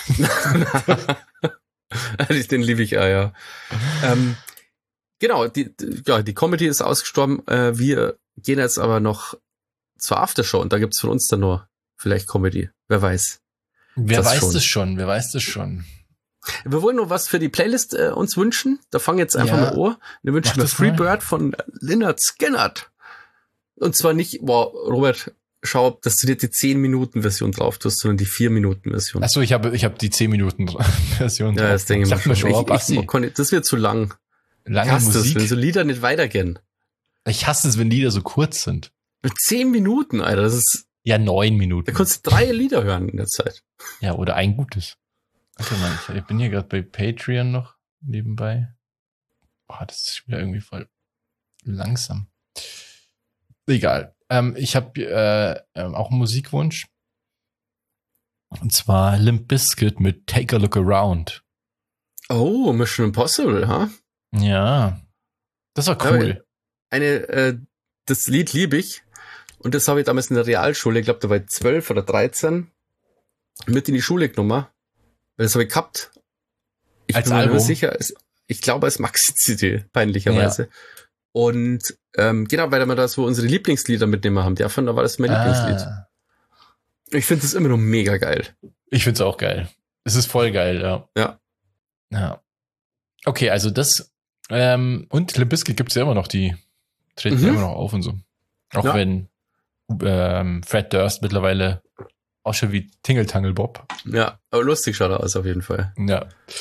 Den liebe ich auch, ja. Ähm, genau, die, die- ja, die Comedy ist ausgestorben. Äh, wir gehen jetzt aber noch zur Aftershow und da gibt's von uns dann nur vielleicht Comedy. Wer weiß. Wer Das weiß schon. das schon, wer weiß das schon. Wir wollen nur was für die Playlist äh, uns wünschen. Da fangen jetzt einfach Ja. mal an. Wir wünschen Mach mir das Free mal. Bird von Lynyrd Skynyrd. Und zwar nicht, boah, Robert, schau, ob dass du dir die zehn Minuten Version drauf tust, sondern die vier Minuten Version. Achso, ich habe ich hab die zehn Minuten Version. Ja, das denke ich Sag mal mir schon. schon, oh, Ich, Basti, ich, ich, das wird zu lang. Ich lange hasse das, wenn Musik. so Lieder nicht weitergehen. Ich hasse es, wenn Lieder so kurz sind. Mit zehn Minuten, Alter, das ist, Ja, neun da Minuten. kannst du drei Lieder hören in der Zeit. Ja, oder ein gutes. Warte mal, ich, ich bin hier gerade bei Patreon noch nebenbei. Boah, das ist wieder irgendwie voll langsam. Egal. Ähm, ich habe äh, ähm, auch einen Musikwunsch. Und zwar Limp Bizkit mit Take a Look Around. Oh, Mission Impossible, ha? Ja. Das war cool. Eine, äh, das Lied liebe ich. Und das habe ich damals in der Realschule, ich glaube, da war ich zwölf oder dreizehn, mit in die Schule genommen. Weil das habe ich gehabt. Ich Als bin mir Album? nur sicher, es, ich glaube als Maxi-C D, peinlicherweise. Und ähm, genau, weil wir da so unsere Lieblingslieder mitnehmen haben. Davon, da war das mein Lieblingslied. Ah, Ich finde das immer noch mega geil. ich find's auch geil. Es ist voll geil, ja. Ja. Ja. Okay, also das ähm, und Limp Bizkit gibt's ja immer noch, die treten Mhm. ja immer noch auf und so. Auch Ja. wenn ähm, Fred Durst mittlerweile auch schon wie Tingle Tangle Bob. Ja, aber lustig schaut er aus auf jeden Fall. Ja.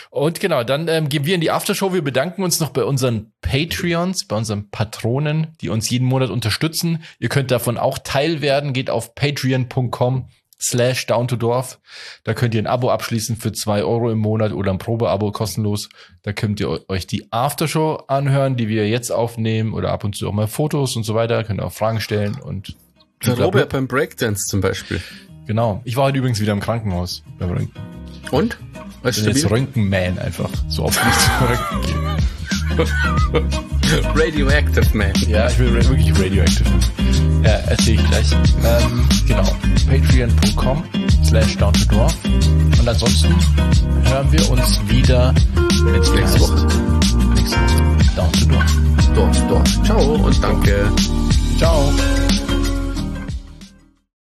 Und genau, dann ähm, gehen wir in die Aftershow. Wir bedanken uns noch bei unseren Patreons, bei unseren Patronen, die uns jeden Monat unterstützen. Ihr könnt davon auch Teil werden. Geht auf patreon.com slash down to dorf. Da könnt ihr ein Abo abschließen für zwei Euro im Monat oder ein Probeabo kostenlos. Da könnt ihr euch die Aftershow anhören, die wir jetzt aufnehmen oder ab und zu auch mal Fotos und so weiter. Könnt ihr auch Fragen stellen und der Robert beim Breakdance zum Beispiel. Genau. Ich war heute übrigens wieder im Krankenhaus beim Röntgen. Und? Ich bin jetzt Röntgenman einfach. So oft nicht zum Röntgen gehen. Radioactive Man. Ja, ich bin wirklich radioactive. Ja, erzähl ich gleich. Ähm, genau. Patreon.com slash down to dorf. Und ansonsten hören wir uns wieder nächste Woche. Nächste Woche. Down to dorf. Dorf, Dorf. Ciao und danke. Ciao.